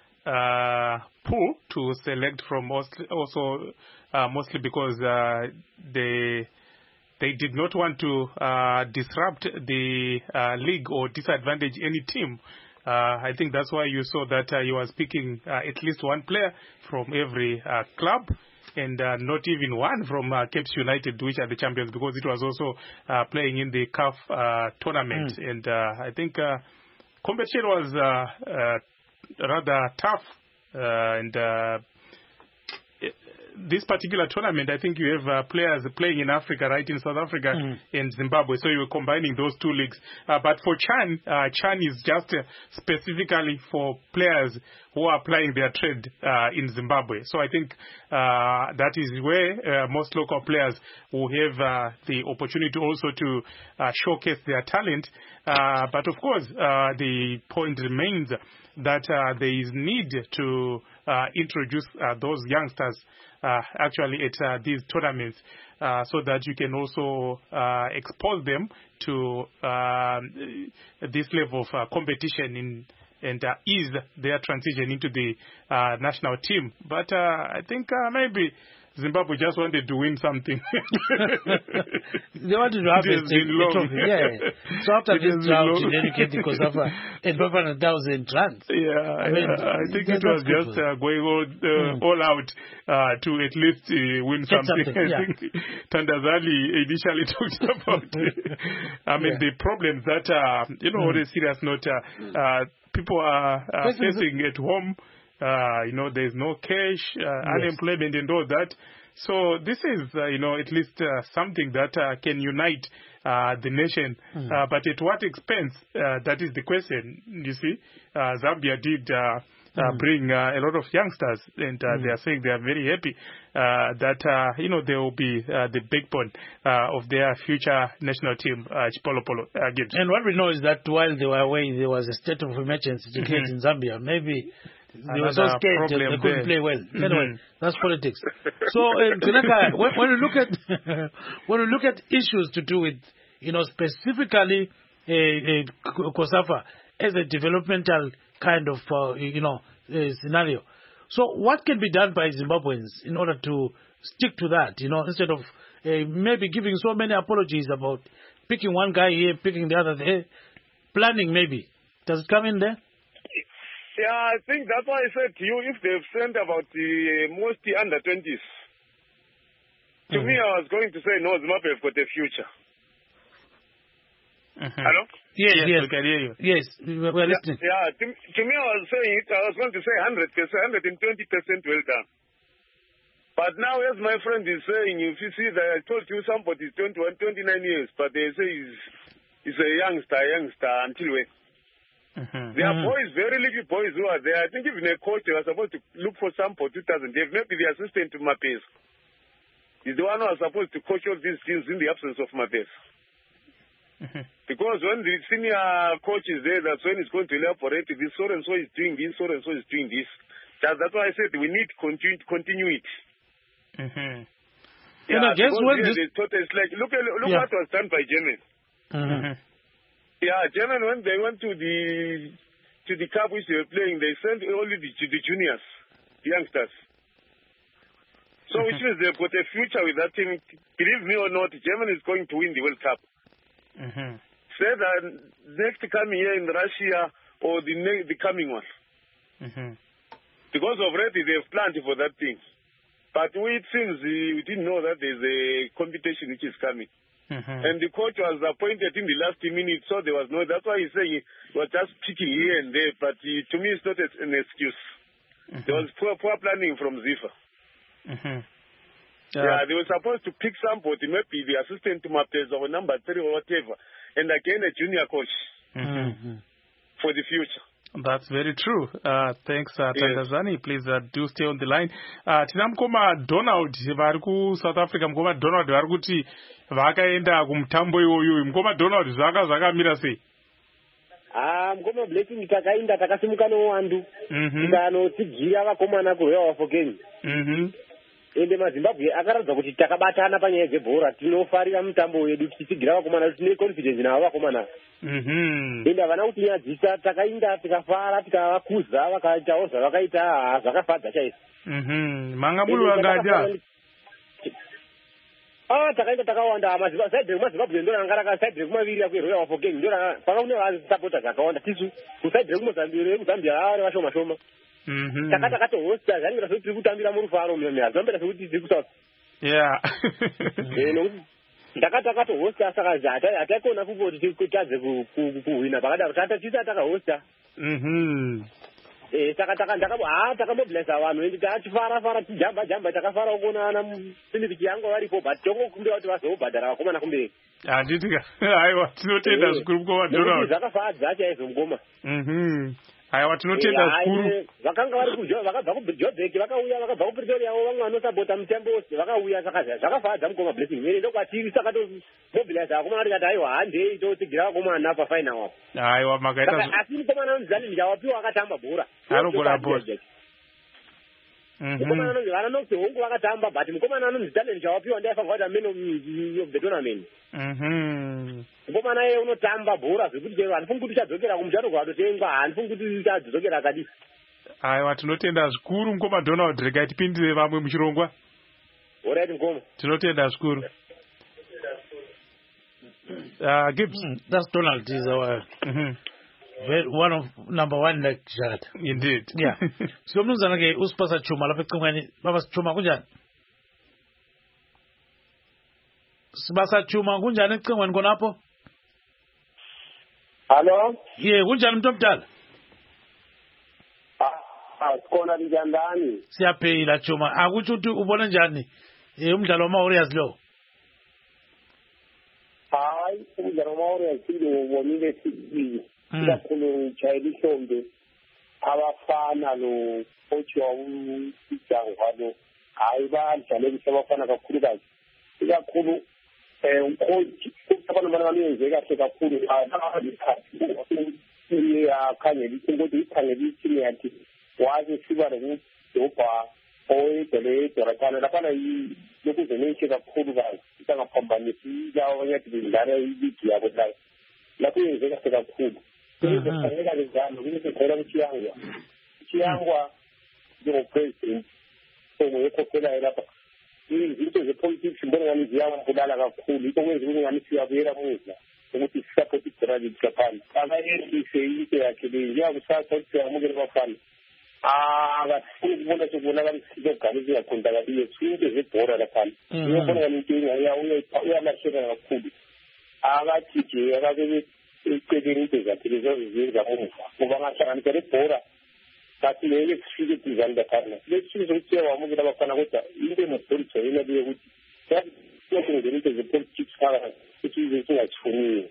uh, pool to select from, mostly, also uh, mostly because uh, they they did not want to uh, disrupt the uh, league or disadvantage any team. Uh, I think that's why you saw that uh, he was picking uh, at least one player from every uh, club, and uh, not even one from uh, Cape United, which are the champions, because it was also uh, playing in the C A F uh, tournament. Mm. And uh, I think uh, competition was uh, uh, rather tough. Uh, and uh, this particular tournament, I think you have uh, players playing in Africa, right, in South Africa mm. and Zimbabwe. So you were combining those two leagues. Uh, but for Chan, uh, Chan is just uh, specifically for players who are applying their trade uh, in Zimbabwe. So I think uh, that is where uh, most local players will have uh, the opportunity also to uh, showcase their talent. Uh, but of course, uh, the point remains that uh, there is need to uh, introduce uh, those youngsters uh, actually at uh, these tournaments uh, so that you can also uh, expose them to uh, this level of uh, competition in, and uh, ease their transition into the uh, national team. But uh, I think uh, maybe Zimbabwe just wanted to win something. They wanted to have a trophy, yeah. So after this drought, then you get the COSAFA and five hundred thousand runs. Yeah, I, mean, I, I think it was just uh, going all, uh, mm. all out uh, to at least uh, win get something. something yeah. I think Tandazali initially talked about it. I mean, yeah. the problems that, uh, you know, mm. on a serious note, uh, uh, people are uh, facing at home. Uh, you know, there's no cash, uh, yes. unemployment and all that. So this is, uh, you know, at least uh, something that uh, can unite uh, the nation. Mm. Uh, but at what expense? Uh, that is the question, you see. Uh, Zambia did uh, uh, mm. bring uh, a lot of youngsters, and uh, mm. they are saying they are very happy uh, that, uh, you know, they will be uh, the backbone uh, of their future national team, uh, Chipolo Polo uh, Gibbs. And what we know is that while they were away, there was a state of emergency declared mm-hmm. in Zambia. Maybe they were so scared they couldn't there. play well. Mm-hmm. Anyway, that's politics. So, uh, Tinaka, when, when you look at when you look at issues to do with, you know, specifically uh, uh, COSAFA as a developmental kind of, uh, you know, uh, scenario. So, what can be done by Zimbabweans in order to stick to that? You know, instead of uh, maybe giving so many apologies about picking one guy here, picking the other there, planning maybe. Does it come in there? Yeah, I think that's why I said to you, if they've sent about the uh, most under twenties, to mm-hmm. me I was going to say, no, Zimbabwe have got a future. Mm-hmm. Hello? Yes, yes, yes. We can hear you. Yes, we're yeah, listening. Yeah, to, to me I was saying it, I was going to say one hundred percent, one hundred twenty percent well done. But now, as my friend is saying, if you see that I told you somebody is twenty-one, twenty-nine years, but they say he's, he's a youngster, youngster until when? Mm-hmm. There are boys, very little boys who are there. I think even a coach, they were supposed to look for some for two thousand. They've maybe the assistant to Mapes. He's the one who was supposed to coach all these teams in the absence of Mapes. Mm-hmm. Because when the senior coach is there, that's when he's going to elaborate this, so and so is doing this, so and so is doing this. That, that's why I said we need continu- continuity. Mm-hmm. Yeah, and I guess when this... this... It's like, look, at, look yeah. what was done by Germany. Mm-hmm. Yeah, Germany, when they went to the to the cup which they were playing, they sent only the, the juniors, the youngsters. So mm-hmm. which means they've got a future with that team. Believe me or not, Germany is going to win the World Cup. Mm-hmm. Say that next coming year in Russia or the ne- the coming one. Mm-hmm. Because already they've planned for that thing. But we, it seems we didn't know that there's a competition which is coming. Mm-hmm. And the coach was appointed in the last minute, so there was no... That's why he's saying he was just picking here and there. But he, to me, it's not an excuse. Mm-hmm. There was poor, poor planning from Zifa. Mm-hmm. Yeah. yeah, they were supposed to pick somebody, maybe the assistant to Mapes or number three or whatever, and again a junior coach mm-hmm. for the future. That's very true. Uh, thanks, uh, Tandazani. Yes. Please uh, do stay on the line. Uh, tina mukoma Donald vari ku South Africa, mukoma Donald vari kuti vakaenda kumutambo iwoyo. Mukoma Donald zvaka zvakamira sei? Ah, mukoma Blessing takaenda takasimuka nowandu. Tikanotsigira vakomana kuRoyal Bafokeng. Mhm. Ende maZimbabwe akaratidza kuti takabatana panyaya dzebhora, tinofarira mutambo wedu tichitsigira vakomana, tine confidence navo vakomana. Mhm. Ende havana kutinyadzisa, takainda tikafara tikavakuza vakaitawo zvavakaita zvakafadza chaizvo. Mhm. Manga muri vangaja? Ah, takaenda takawanda maZimbabwe maZimbabwe ndo ranga raka side kumaviri kuRoyal Bafokeng ndo ranga paka kune supporters akawanda tisu ku side kumozambire kuzambia vari vashoma shoma. Mhm. Takata kato hosta zvangira kuti kutambira murufaro mimi zambira kuti zikuta. Yeah. Eh no. Takata kato hosta saka zata atakona kupoti kutadze kuwina bakada tata chisa taka hosta. Mhm. Eh takataka ndakabo ah takamobiliza vanhu endi tachifara fara tijamba jamba takafara ukuona Philip yango varipo but tongo kumbe wati vazobhadhara vakomana kumbe. Handitika. Aiwa tinotenda zvikuru kwa Donald. Zvakafadza chaizvo mugoma. Mhm. Aiwa tinotenda zvikuru. Vakanga vari kujo vakabva kuJoburg vakauya vakabva kuPretoria vamwe vanosapota mutambo wose vakauya saka zvakafadza mugoma Blessing. Miri ndokwati sakato mobiliza vakomana tikati aiwa handei totsigira vakomana pa final wapo. Aiwa makaita. Asi mukomana muzani ndawapiwa akatamba bhora. Arogora bhora. Mhm. Mukomana anonzi vana nokuti hongu vakatamba but mukomana anonzi talent chawapiwa ndaifanira kuti ameno of the tournament. Mhm. Mukomana yeye unotamba bhora zvekuti hanifungi kuti uchadzokera kumuchato kwadotengwa hanifungi kuti uchadzokera akadii. Aiwa tinotenda zvikuru mukoma Donald rega tipindire vamwe muchirongwa. Alright mukoma. Tinotenda zvikuru. Uh, Gibbs, mm, that's Donald is our mm-hmm. very, one of number one like Jad. Indeed. Yeah. So mnuzana ke uspasa chuma lapha ecingweni baba sichuma kunjani? Sibasa chuma kunjani ecingweni khonapho? Hello? Yeah, kunjani mntu omdala? Ah, sikhona njani? Siyaphila chuma. Akutsho ukuthi ubona njani eh umdlalo wama-Warriors lo? Hayi, umdlalo wama-Warriors ngibonile sibili. Kakhulu Chayili Hlombe abafana lo coach wawujangwa lo hayi badlale bisabafana kakhulu kazi. Ikakhulu eh ucoach ubona bana bayenze kahle kakhulu abalikhathi iya khangela ukuthi ikhangela ithini yakhe wazi siba lokubha oyedele dorakana lapha yi lokuzenisha kakhulu kazi isangaphambanisi yawo yathi bindara ibigi yabo la lapho yenze kahle kakhulu. Kuzofanele njalo kuzokhela kuchiyangwa kuchiyangwa njengopresident somoyekhokhela lapha izinto zepolitics mbona ngani ziyawa kudala kakhulu into kwenza ukuthi ngani siyabuyela muva ukuthi support iGraduate Japan akayendise into yakhe le yakusasa ukuthi amukele bafana ah bafuna ukubona sokubona kamsiko gani ziyakhonda kabiye into zebhora lapha ngiyabona ngani into uyalahleka kakhulu akathi nje akabebe iceleni into zakhe lezo zizenza umuva ngoba ngahlanganisa lebhora But maybe it's is under partner. Let's choose which you are moving about Panagota, even a police or in a way with that. Nothing the politics which is like for me.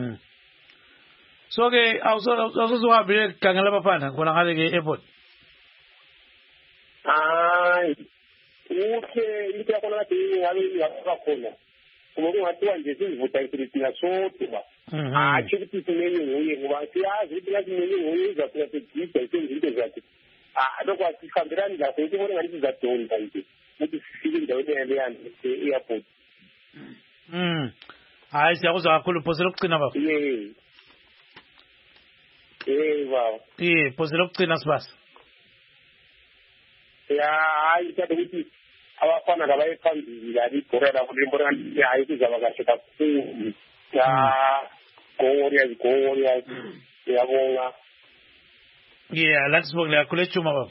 So, okay, I was also have a Kangalaba Pana when I had a airport. Ah, okay, you can't have a corner. Como uma tua gente votar em Cristina Souto, a activity to many way, what they are, it like many ways of the people, I think it is that. I don't want to come around that, I don't want to that own country. What is feeling the way and the airport? Hmm. I say also I could post it up. Yeah. Yeah, wow. Yeah, post it up to us bus. Yeah, I said it is. Our fun and away from the Korea of Liberal, yeah, I think I got up to Korea, Korea, Yavona. Yeah, let's work like Kulechuma.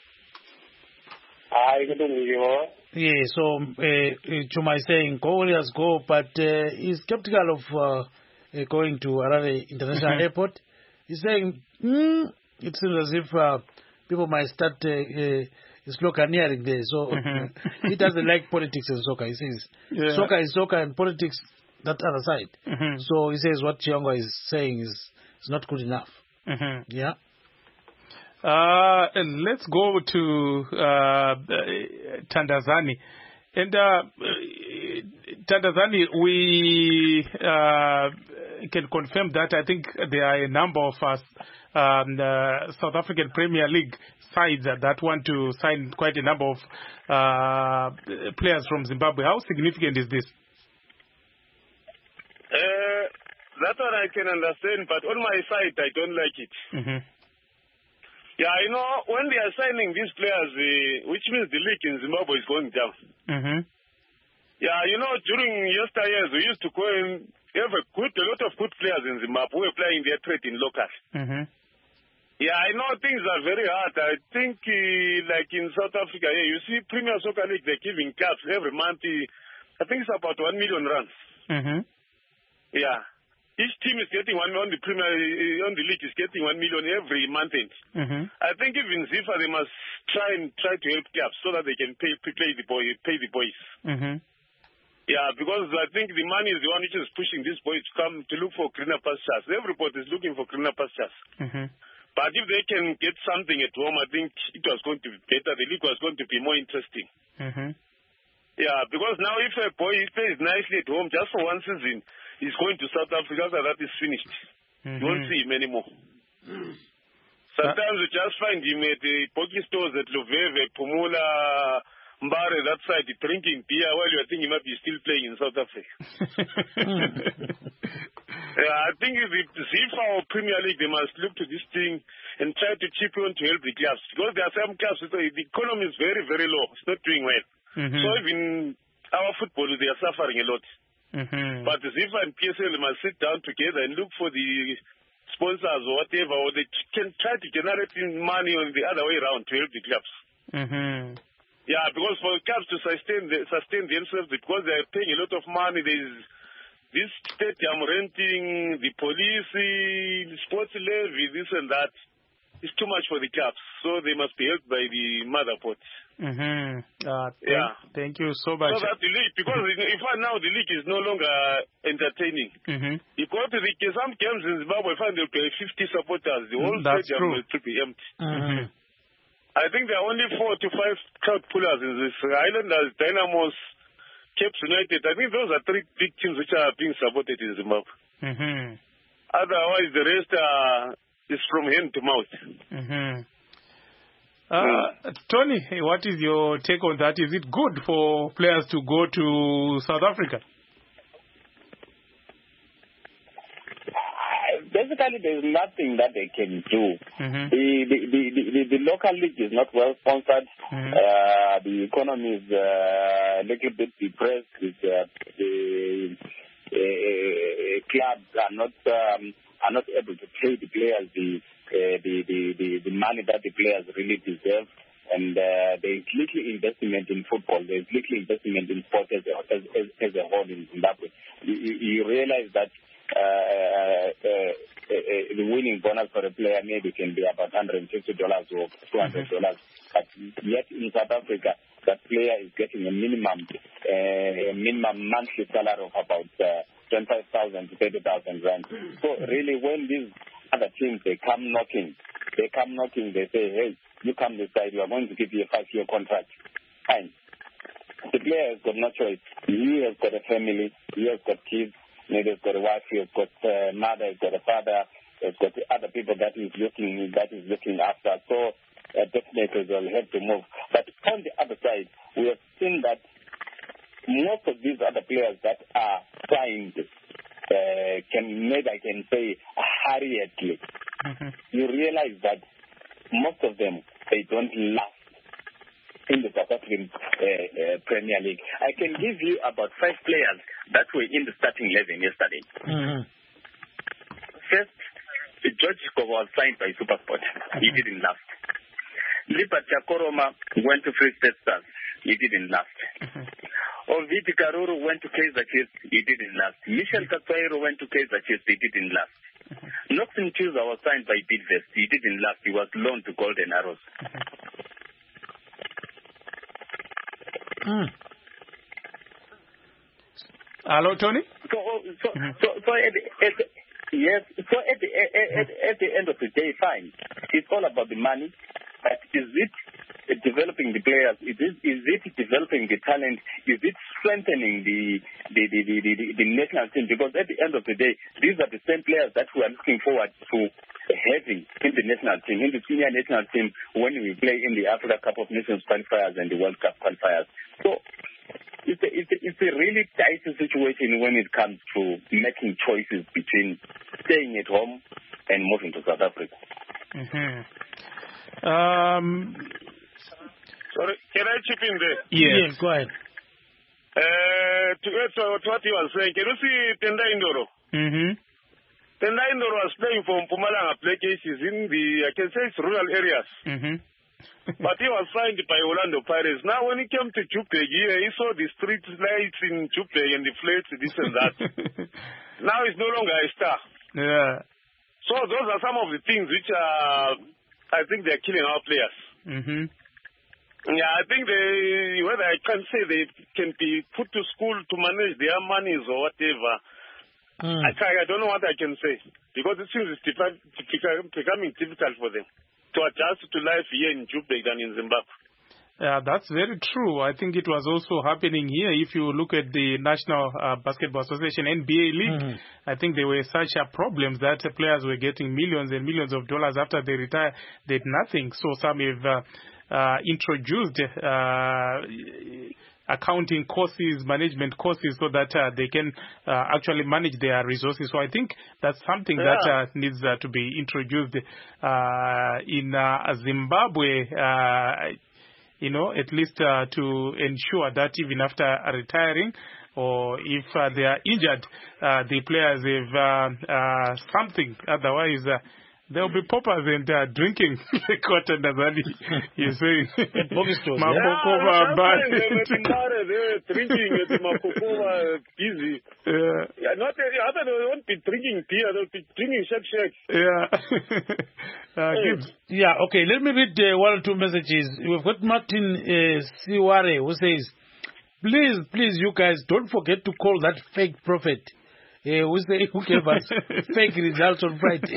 I don't know. Yeah, so Chuma is saying Korea's go, but uh, he's skeptical of uh, going to Harare International Airport. He's saying mm, it seems as if uh, people might start. Uh, uh, It's sloganeering there, so he doesn't like politics and soccer. He says yeah. Soccer is soccer and politics that other side. Mm-hmm. So he says what Chiongo is saying is, is not good enough. Mm-hmm. Yeah. Uh, and let's go to uh, Tandazani. And uh, Tandazani, we uh, can confirm that I think there are a number of us, um, the South African Premier League sides that want to sign quite a number of uh, players from Zimbabwe. How significant is this? Uh, that one I can understand, but on my side, I don't like it. Mm-hmm. Yeah, you know, when they are signing these players, uh, which means the league in Zimbabwe is going down. Mm-hmm. Yeah, you know, during yesteryears, we used to go and have a, good, a lot of good players in Zimbabwe who were playing their trade in local. Mm-hmm. Yeah, I know things are very hard. I think, uh, like in South Africa, yeah, you see Premier Soccer League, they're giving caps every month. Uh, I think it's about one million rands. Mm-hmm. Yeah. Each team is getting one on the Premier, uh, on the league is getting one million every month. Mm-hmm. I think even Zifa, they must try and try to help caps so that they can pay, pay the boy, pay the boys. Mm-hmm. Yeah, because I think the money is the one which is pushing these boys to come to look for greener pastures. Everybody is looking for greener pastures. Mm-hmm. But if they can get something at home, I think it was going to be better. The league was going to be more interesting. Mm-hmm. Yeah, because now if a boy plays nicely at home just for one season, he's going to South Africa, after that is finished. Mm-hmm. You won't see him anymore. Mm. Sometimes you just find him at the pocky stores at Luveve, Pumula, Mbare, that side, drinking beer while you are thinking he might be still playing in South Africa. Yeah, I think the Zifa or Premier League, they must look to this thing and try to chip in to help the clubs. Because there are some clubs, the economy is very, very low. It's not doing well. Mm-hmm. So even our football, they are suffering a lot. Mm-hmm. But the Zifa and P S L must sit down together and look for the sponsors or whatever, or they can try to generate money on the other way around to help the clubs. Mm-hmm. Yeah, because for clubs to sustain the, sustain themselves, because they are paying a lot of money, there is this stadium renting, the police, the sports levy, this and that. It's too much for the clubs, so they must be helped by the mother pot. Mm-hmm. Uh, thank, yeah. Thank you so much. So that the league, because in fact now the league is no longer entertaining. Mm-hmm. You go to the some games in Zimbabwe, find there will be fifty supporters. The whole That's stadium true. will be empty. Mm-hmm. I think there are only four to five crowd pullers in this. Islanders, Dynamos, Cape United. I think those are three big teams which are being supported in Zimbabwe. Mm-hmm. Otherwise, the rest are, is from hand to mouth. Mm-hmm. Uh, Tony, what is your take on that? Is it good for players to go to South Africa? Basically, there's nothing that they can do. Mm-hmm. The, the, the, the, the local league is not well sponsored. Mm-hmm. Uh, the economy is uh, a little bit depressed. With, uh, the uh, clubs are not um, are not able to pay the players the, uh, the, the, the, the money that the players really deserve. And uh, there is little investment in football. There is little investment in sport as a, as, as, as a whole in Zimbabwe. You, you realize that Uh, uh, uh, uh, the winning bonus for a player maybe can be about one hundred fifty dollars or two hundred dollars. Mm-hmm. But yet in South Africa, that player is getting a minimum, uh, a minimum monthly salary of about uh, twenty-five thousand to thirty thousand rand. Mm-hmm. So really, when these other teams, they come knocking, they come knocking, they say, hey, you come this side, we are going to give you a five-year contract. Fine. The player has got no choice. He has got a family, he has got kids, maybe he's got a wife, he has got a mother, he's got a father, he's got other people that he's looking, that he's looking after. So uh, definitely they'll have to move. But on the other side, we have seen that most of these other players that are signed, uh, can maybe I can say hurriedly, mm-hmm. you realize that most of them, they don't last in the South African uh, uh, Premier League. I can give you about five players that were in the starting eleven yesterday. Mm-hmm. First, George Kova was signed by SuperSport. Mm-hmm. He didn't last. Libert Chakoroma went to Free State Stars. He didn't last. Mm-hmm. Ovid Karuru went to Kaizer Chiefs. He didn't last. Michel Katwairo went to Kaizer Chiefs. He didn't last. Mm-hmm. Noxon Chuza was signed by Bidvest. He didn't last. He was loaned to Golden Arrows. Mm-hmm. Mm. Hello, Tony? So, so, mm-hmm. so, so at the, at the, yes, so at the, at, at the end of the day, fine. It's all about the money. But is it developing the players? Is it, is it developing the talent? Is it strengthening the the, the, the, the, the national team? Because at the end of the day, these are the same players that we are looking forward to having in the national team, in the senior national team, when we play in the Africa Cup of Nations qualifiers and the World Cup qualifiers. So it's a, it's a, it's a really dicey situation when it comes to making choices between staying at home and moving to South Africa. Mm-hmm. Um, Sorry, can I chip in there? Yes, yes, go ahead. Uh, to add to what you were saying, can you see Tenda Indoro? Mm-hmm. Tenda Indoro was playing for Mpumalanga play cases in the, I can say it's rural areas. Mm-hmm. But he was signed by Orlando Pirates. Now when he came to Joburg, he saw the street lights in Joburg and the flats, this and that. Now he's no longer a star. Yeah. So those are some of the things which are, I think they're killing our players. Mm-hmm. Yeah, I think they, whether I can say they can be put to school to manage their monies or whatever. Mm. I, I don't know what I can say. Because it seems it's becoming difficult for them to adjust to life here in Joburg than in Zimbabwe. Yeah, that's very true. I think it was also happening here. If you look at the National uh, Basketball Association, N B A League, mm-hmm. I think there were such uh, problems that uh, players were getting millions and millions of dollars after they retire. They did nothing. So some have uh, uh, introduced uh, accounting courses, management courses, so that uh, they can uh, actually manage their resources. So I think that's something yeah. that uh, needs uh, to be introduced uh, in uh, Zimbabwe. Uh, You know, at least uh, to ensure that even after retiring or if uh, they are injured, uh, the players have uh, uh, something. Otherwise, uh, they'll be poppers and uh, drinking. What Ndazani is saying. Mapokova bad. They're drinking at Mapokova busy. Yeah. Yeah, not other they won't be drinking beer. They'll be drinking shake shake. Yeah. uh, hey. Yeah. Okay. Let me read uh, one or two messages. We've got Martin uh, Siware who says, "Please, please, you guys don't forget to call that fake prophet." Uh, who, say, who gave us fake results on Friday.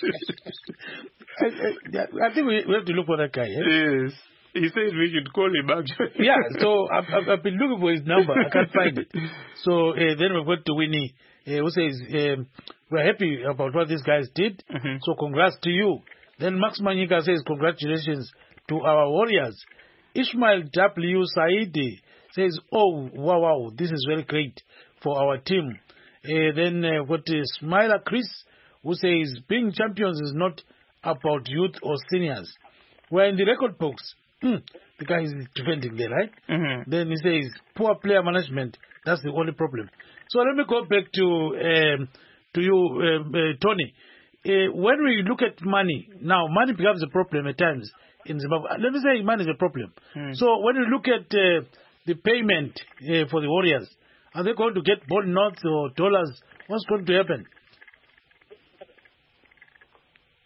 I, I, I think we, we have to look for that guy. Eh? Yes. He said we should call him actually. Yeah, so I've, I've, I've been looking for his number. I can't find it. So uh, then we've got to Winnie, uh, who says, um, we're happy about what these guys did. Mm-hmm. So congrats to you. Then Max Manyika says, congratulations to our warriors. Ishmael W. Saidi says, oh, wow, wow, this is very great for our team. Uh, then uh, what is Smiler Chris, who says being champions is not about youth or seniors. We're in the record books. Mm, the guy is defending there, right? Mm-hmm. Then he says poor player management. That's the only problem. So let me go back to um, to you, um, uh, Tony. Uh, when we look at money, now money becomes a problem at times in Zimbabwe. Let me say money is a problem. Mm. So when you look at uh, the payment uh, for the Warriors, are they going to get bond notes or dollars? What's going to happen?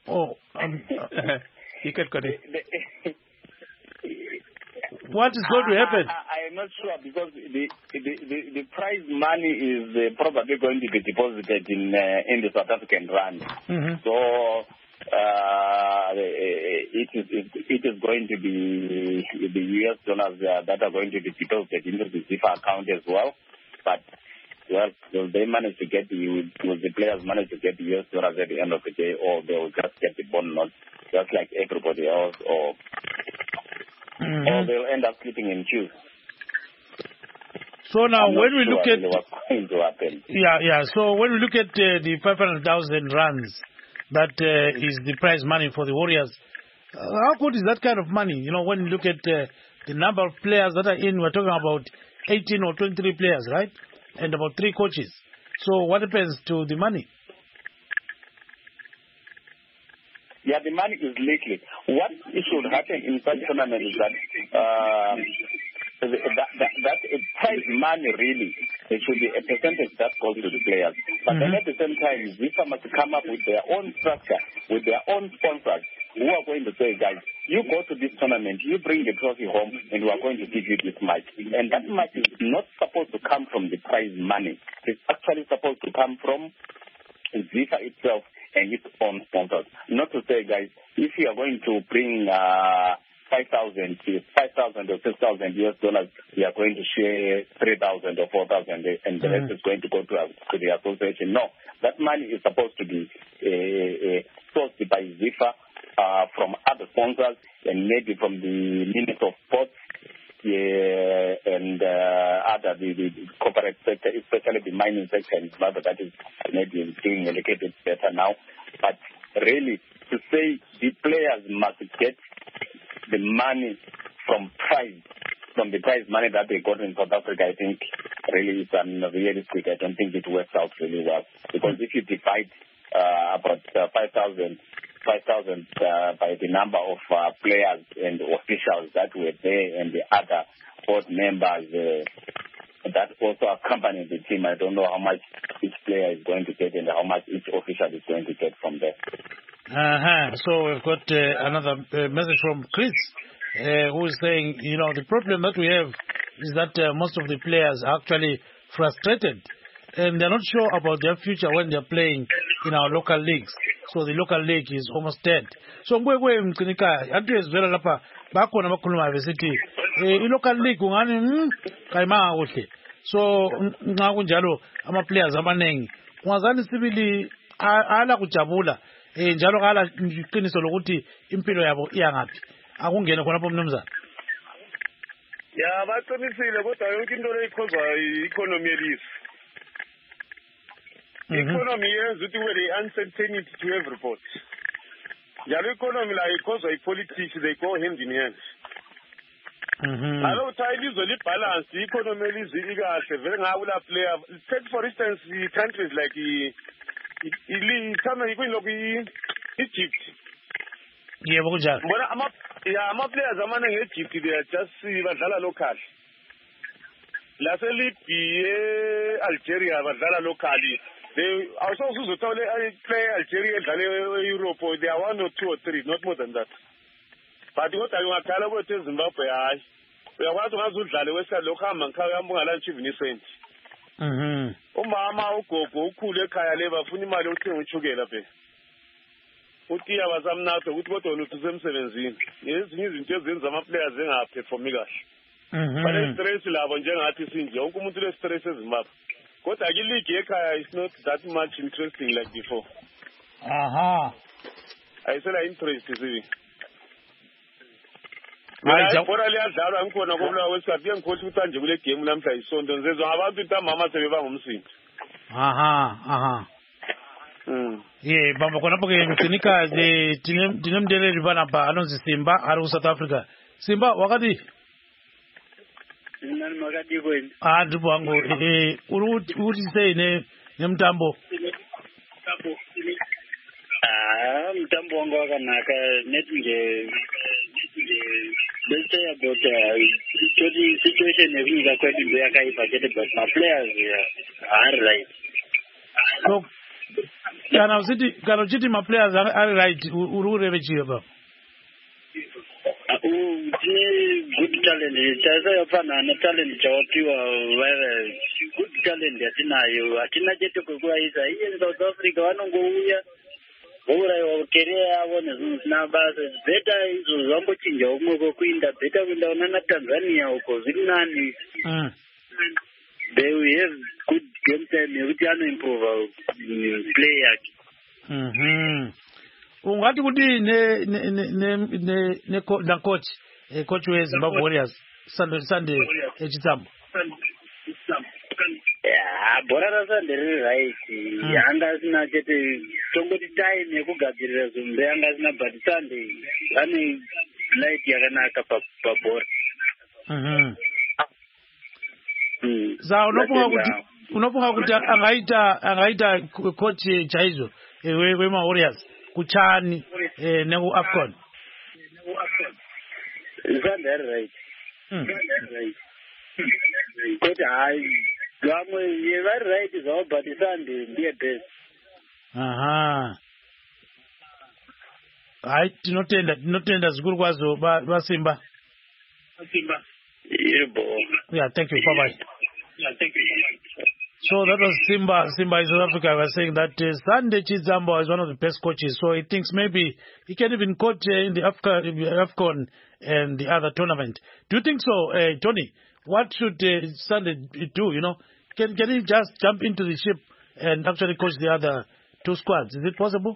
Oh, um, you can continue. What is going to happen? I, I, I am not sure because the the, the, the prize money is uh, probably going to be deposited in uh, in the South African rand. Mm-hmm. So uh, it is it, it is going to be the U S dollars uh, that are going to be deposited into the ZIFA account as well. But well, will they manage to get the will the players manage to get the U S dollars at the end of the day, or they will just get the bond notes just like everybody else, or Mm-hmm. or they'll end up sleeping in queues. So now, I'm when we sure look at what's going to happen. yeah, yeah. So when we look at uh, the five hundred thousand rands, that uh, is the prize money for the Warriors. Uh, how good is that kind of money? You know, when you look at uh, the number of players that are in, we're talking about eighteen or twenty-three players, right? And about three coaches. So what happens to the money? Yeah, the money is liquid. What should happen in such tournament is that uh, that, that, that prize money really, it should be a percentage that goes to the players. But mm-hmm. then at the same time, FIFA must come up with their own structure, with their own sponsors, who are going to say, guys, you go to this tournament, you bring the trophy home, and we are going to give you this much. And that much is not supposed to come from the prize money. It's actually supposed to come from FIFA itself and its own sponsors. Not to say, guys, if you are going to bring uh, five thousand, five thousand or six thousand U S dollars, we are going to share three thousand or four thousand, and the rest mm-hmm. is going to go to, uh, to the association. No, that money is supposed to be uh, uh, sourced by FIFA uh, from other sponsors and maybe from the Minister of Sports. Yeah, and uh, other the, the corporate sector, especially the mining sector, and rather that is maybe being allocated better now. But really, to say the players must get the money from prize, from the prize money that they got in South Africa, I think really is unrealistic. I don't think it works out really well. Because if you divide uh, about uh, five thousand five thousand uh, by the number of uh, players and officials that were there and the other board members uh, that also accompany the team. I don't know how much each player is going to get and how much each official is going to get from there. Uh-huh. So we've got uh, another uh, message from Chris uh, who is saying, you know, the problem that we have is that uh, most of the players are actually frustrated and they're not sure about their future when they're playing in our local leagues. So the local league is almost dead. So ngwe mkinika antu ezwela lapha bakhona bakhuluma besithi eh local league ungani kayima kuhle. So nxa kunjalo ama players abanengi ungazani sibili ala kujabula eh njalo kala iqiniso lokuthi impilo yabo iyangaphi akungene khona lapho mnumzana. Ya baqinisile kodwa yonke into leyikhozwa i-economy yelizwe. Mm-hmm. Economy yenza ukuthi kube le uncertainty to everybody. Njalo economy la ikhozwa i-politics, they go hand in hand. Mm-hmm. Alo utha ilizwe libalance, i-economy elizwe ikahle vele ngawula player. Take for instance countries like i-Kama ikuyilokhu i-Egypt. Yebo kunjalo. Bona ama ya ama players amaningi e-Egypt they are just badlala local. La selibhiye Algeria badlala locally. They also uzothola play Algeria edlala Europe, they are one or two or three, not more than that. But what I want to tell you is Zimbabwe hayi. Uyakwazi ungazudlala wesa lokho hamba ngikhaya yami ungalantsha Vincent. Mhm. Umama ugogo ukhule ekhaya le bafuna imali uthenga uchukela phe. Uthi abazamnatho ukuthi kodwa wena usemsebenzini. Ezinye izinto ezenza ama players engaperformi kahle. Mhm. Bale stress labo njengathi sinje wonke umuntu le stress eZimbabwe. Kodwa ke league ekhaya is not that much interesting like before. Aha. Ayisela interest sibi. Hayi bora liyadlalwa ngikhona kobulawa wesikhathi ngikhohle ukuthi anje kule game namhla isonto ngizezwa abantu intamama sebeba ngumsindo. Aha, aha. Mm. Yeah, bamba khona ke ngicinika de dinemdeleli bana ba anonzi Simba ari South Africa. Simba wakati nani makati kwini? Ah ndipo wangu eh uruti uthi say ne nemtambo. Ah, mtambo wangu wakanaka net nje let's say about uh, the situation is quite in the but my players are right. So Kana usiti kana uchiti ma players are right urure vechiyo baba. Tine good talent. Chaisa yafana talent chawapiwa wewe good talent atinayo. Atina chete kukuaisa. Iye South Africa wanongouya. Ora wakerea wona zina basa. Beta izo zambo chinja umwe kuinda beta kuinda na Tanzania uko zinani. Mm. They will have good game time. You can improve play yake. Mhm. Ungati kuti ne ne ne ne ne na coach eh, coach we Zimbabwe Warriors Sunday Sunday echitambo. Yeah, bora rasa ndiri right. Yanga sina chete tongoti time yekugadzirira zumbe yanga sina but Sunday ane light yakanaka pa pa bora. Mhm. Za unofunga kuti unofunga kuti angaita angaita coach chaizo we we ma Warriors kuchani eh neku Afcon. Sunday right. Mm. Right. But I gamwe ye very right is all but Sunday ndiye best. Aha. Hai tinotenda tinotenda zikuru kwazo ba Simba. Simba. Yebo. Yeah, thank you. Bye bye. Yeah, thank you. So that was Simba. Simba in South Africa was saying that uh, Sunday Chizambo is one of the best coaches. So he thinks maybe he can even coach uh, in the Afcon and the other tournament. Do you think so, uh, Tony? What should uh, Sunday do? You know, can can he just jump into the ship and actually coach the other two squads? Is it possible?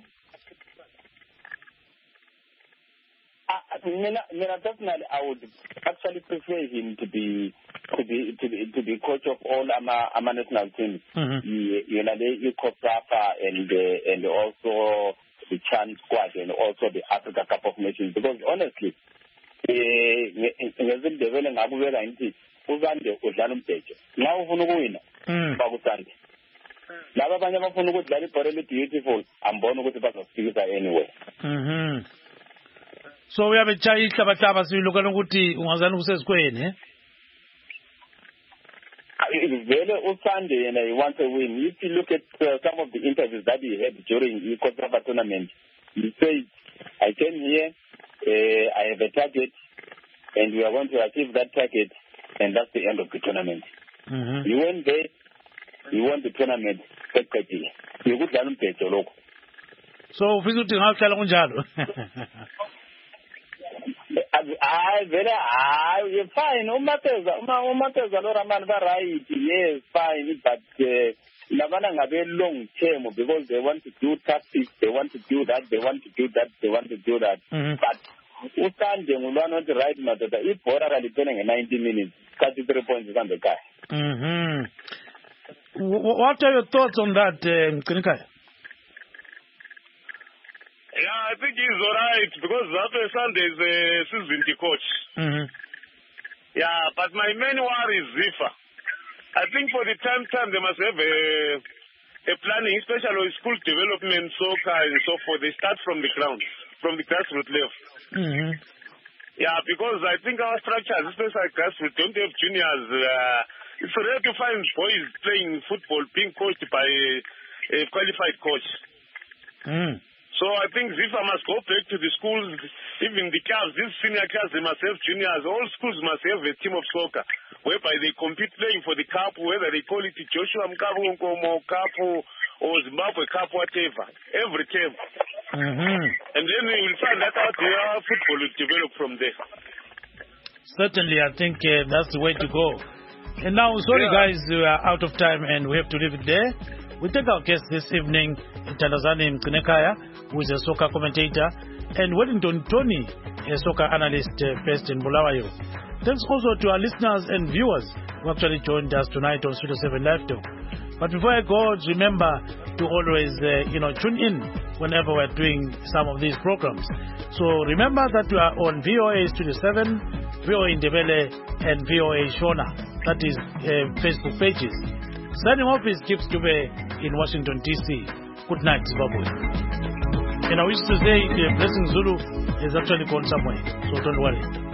Uh, Mina, Mina, definitely, I would actually prefer him to be to be to be to be coach of all our, our national teams. Mm-hmm. You know, the ECOSAFA and uh, and also the Chan squad and also the Africa Cup of Nations. Because honestly, ngezindebele ngakubeka ngithi uzande udlala umbhejo. Nxa ufuna ukuwina bakusande. Laba abanye abafuna ukudlala ibhola eli-beautiful ambona ukuthi bazofikisa anyway. Mhm. So we have a chai hlabahlaba silokana ukuthi ungazana kusesikhweni eh? Vele uSunday and he wants to win. If you look at uh, some of the interviews that he had during the ECOSAFA tournament, he said, I came here, uh, I have a target, and we are going to achieve that target, and that's the end of the tournament. Mm-hmm. You went there, you won the tournament, perfectly. You could learn better, look. So, visiting Alcala Unjalo. I very I fine. Umateza, umateza lora man right. Yes, fine. But Lavana uh, have long term because they want to do tactics, they want to do that, they want to do that, they want to do that. Mm-hmm. But Usande will not the right matter. If Bora are returning in ninety minutes, thirty-three points is on the guy. Mm-hmm. What are your thoughts on that, uh, Kunikaya? Yeah, I think he's all right because after Sunday is a season coach. Mm-hmm. Yeah, but my main worry is Zifa. I think for the time time they must have a, a planning, especially with school development, soccer and so forth. They start from the ground, from the grassroots level. Mm-hmm. Yeah, because I think our structures, especially grassroots, don't have juniors. Uh, it's rare to find boys playing football being coached by a, a qualified coach. Mm. So I think Zifa must go back to the schools, even the clubs, these senior clubs, they must have juniors. All schools must have a team of soccer, whereby they compete playing for the cup, whether they call it Joshua Mkabu, Nkomo Cup, or Zimbabwe Cup, whatever, every term. Mm-hmm. And then we will find that out their football will develop from there. Certainly, I think uh, that's the way to go. And now, sorry yeah. guys, we are out of time and we have to leave it there. We take our guest this evening, Tandazani Mkunekaya, who is a soccer commentator, and Wellington Tony, a soccer analyst uh, based in Bulawayo. Thanks also to our listeners and viewers who actually joined us tonight on Studio seven Live Talk. But before I go, remember to always, uh, you know, tune in whenever we're doing some of these programs. So remember that we are on V O A Studio seven, V O A Indebele, and V O A Shona. That is uh, Facebook pages. Signing off is Gibbs Dube in Washington, D C. Good night, Zimbabwe. And I wish to say the Blessing Zulu is actually gone somewhere, so don't worry.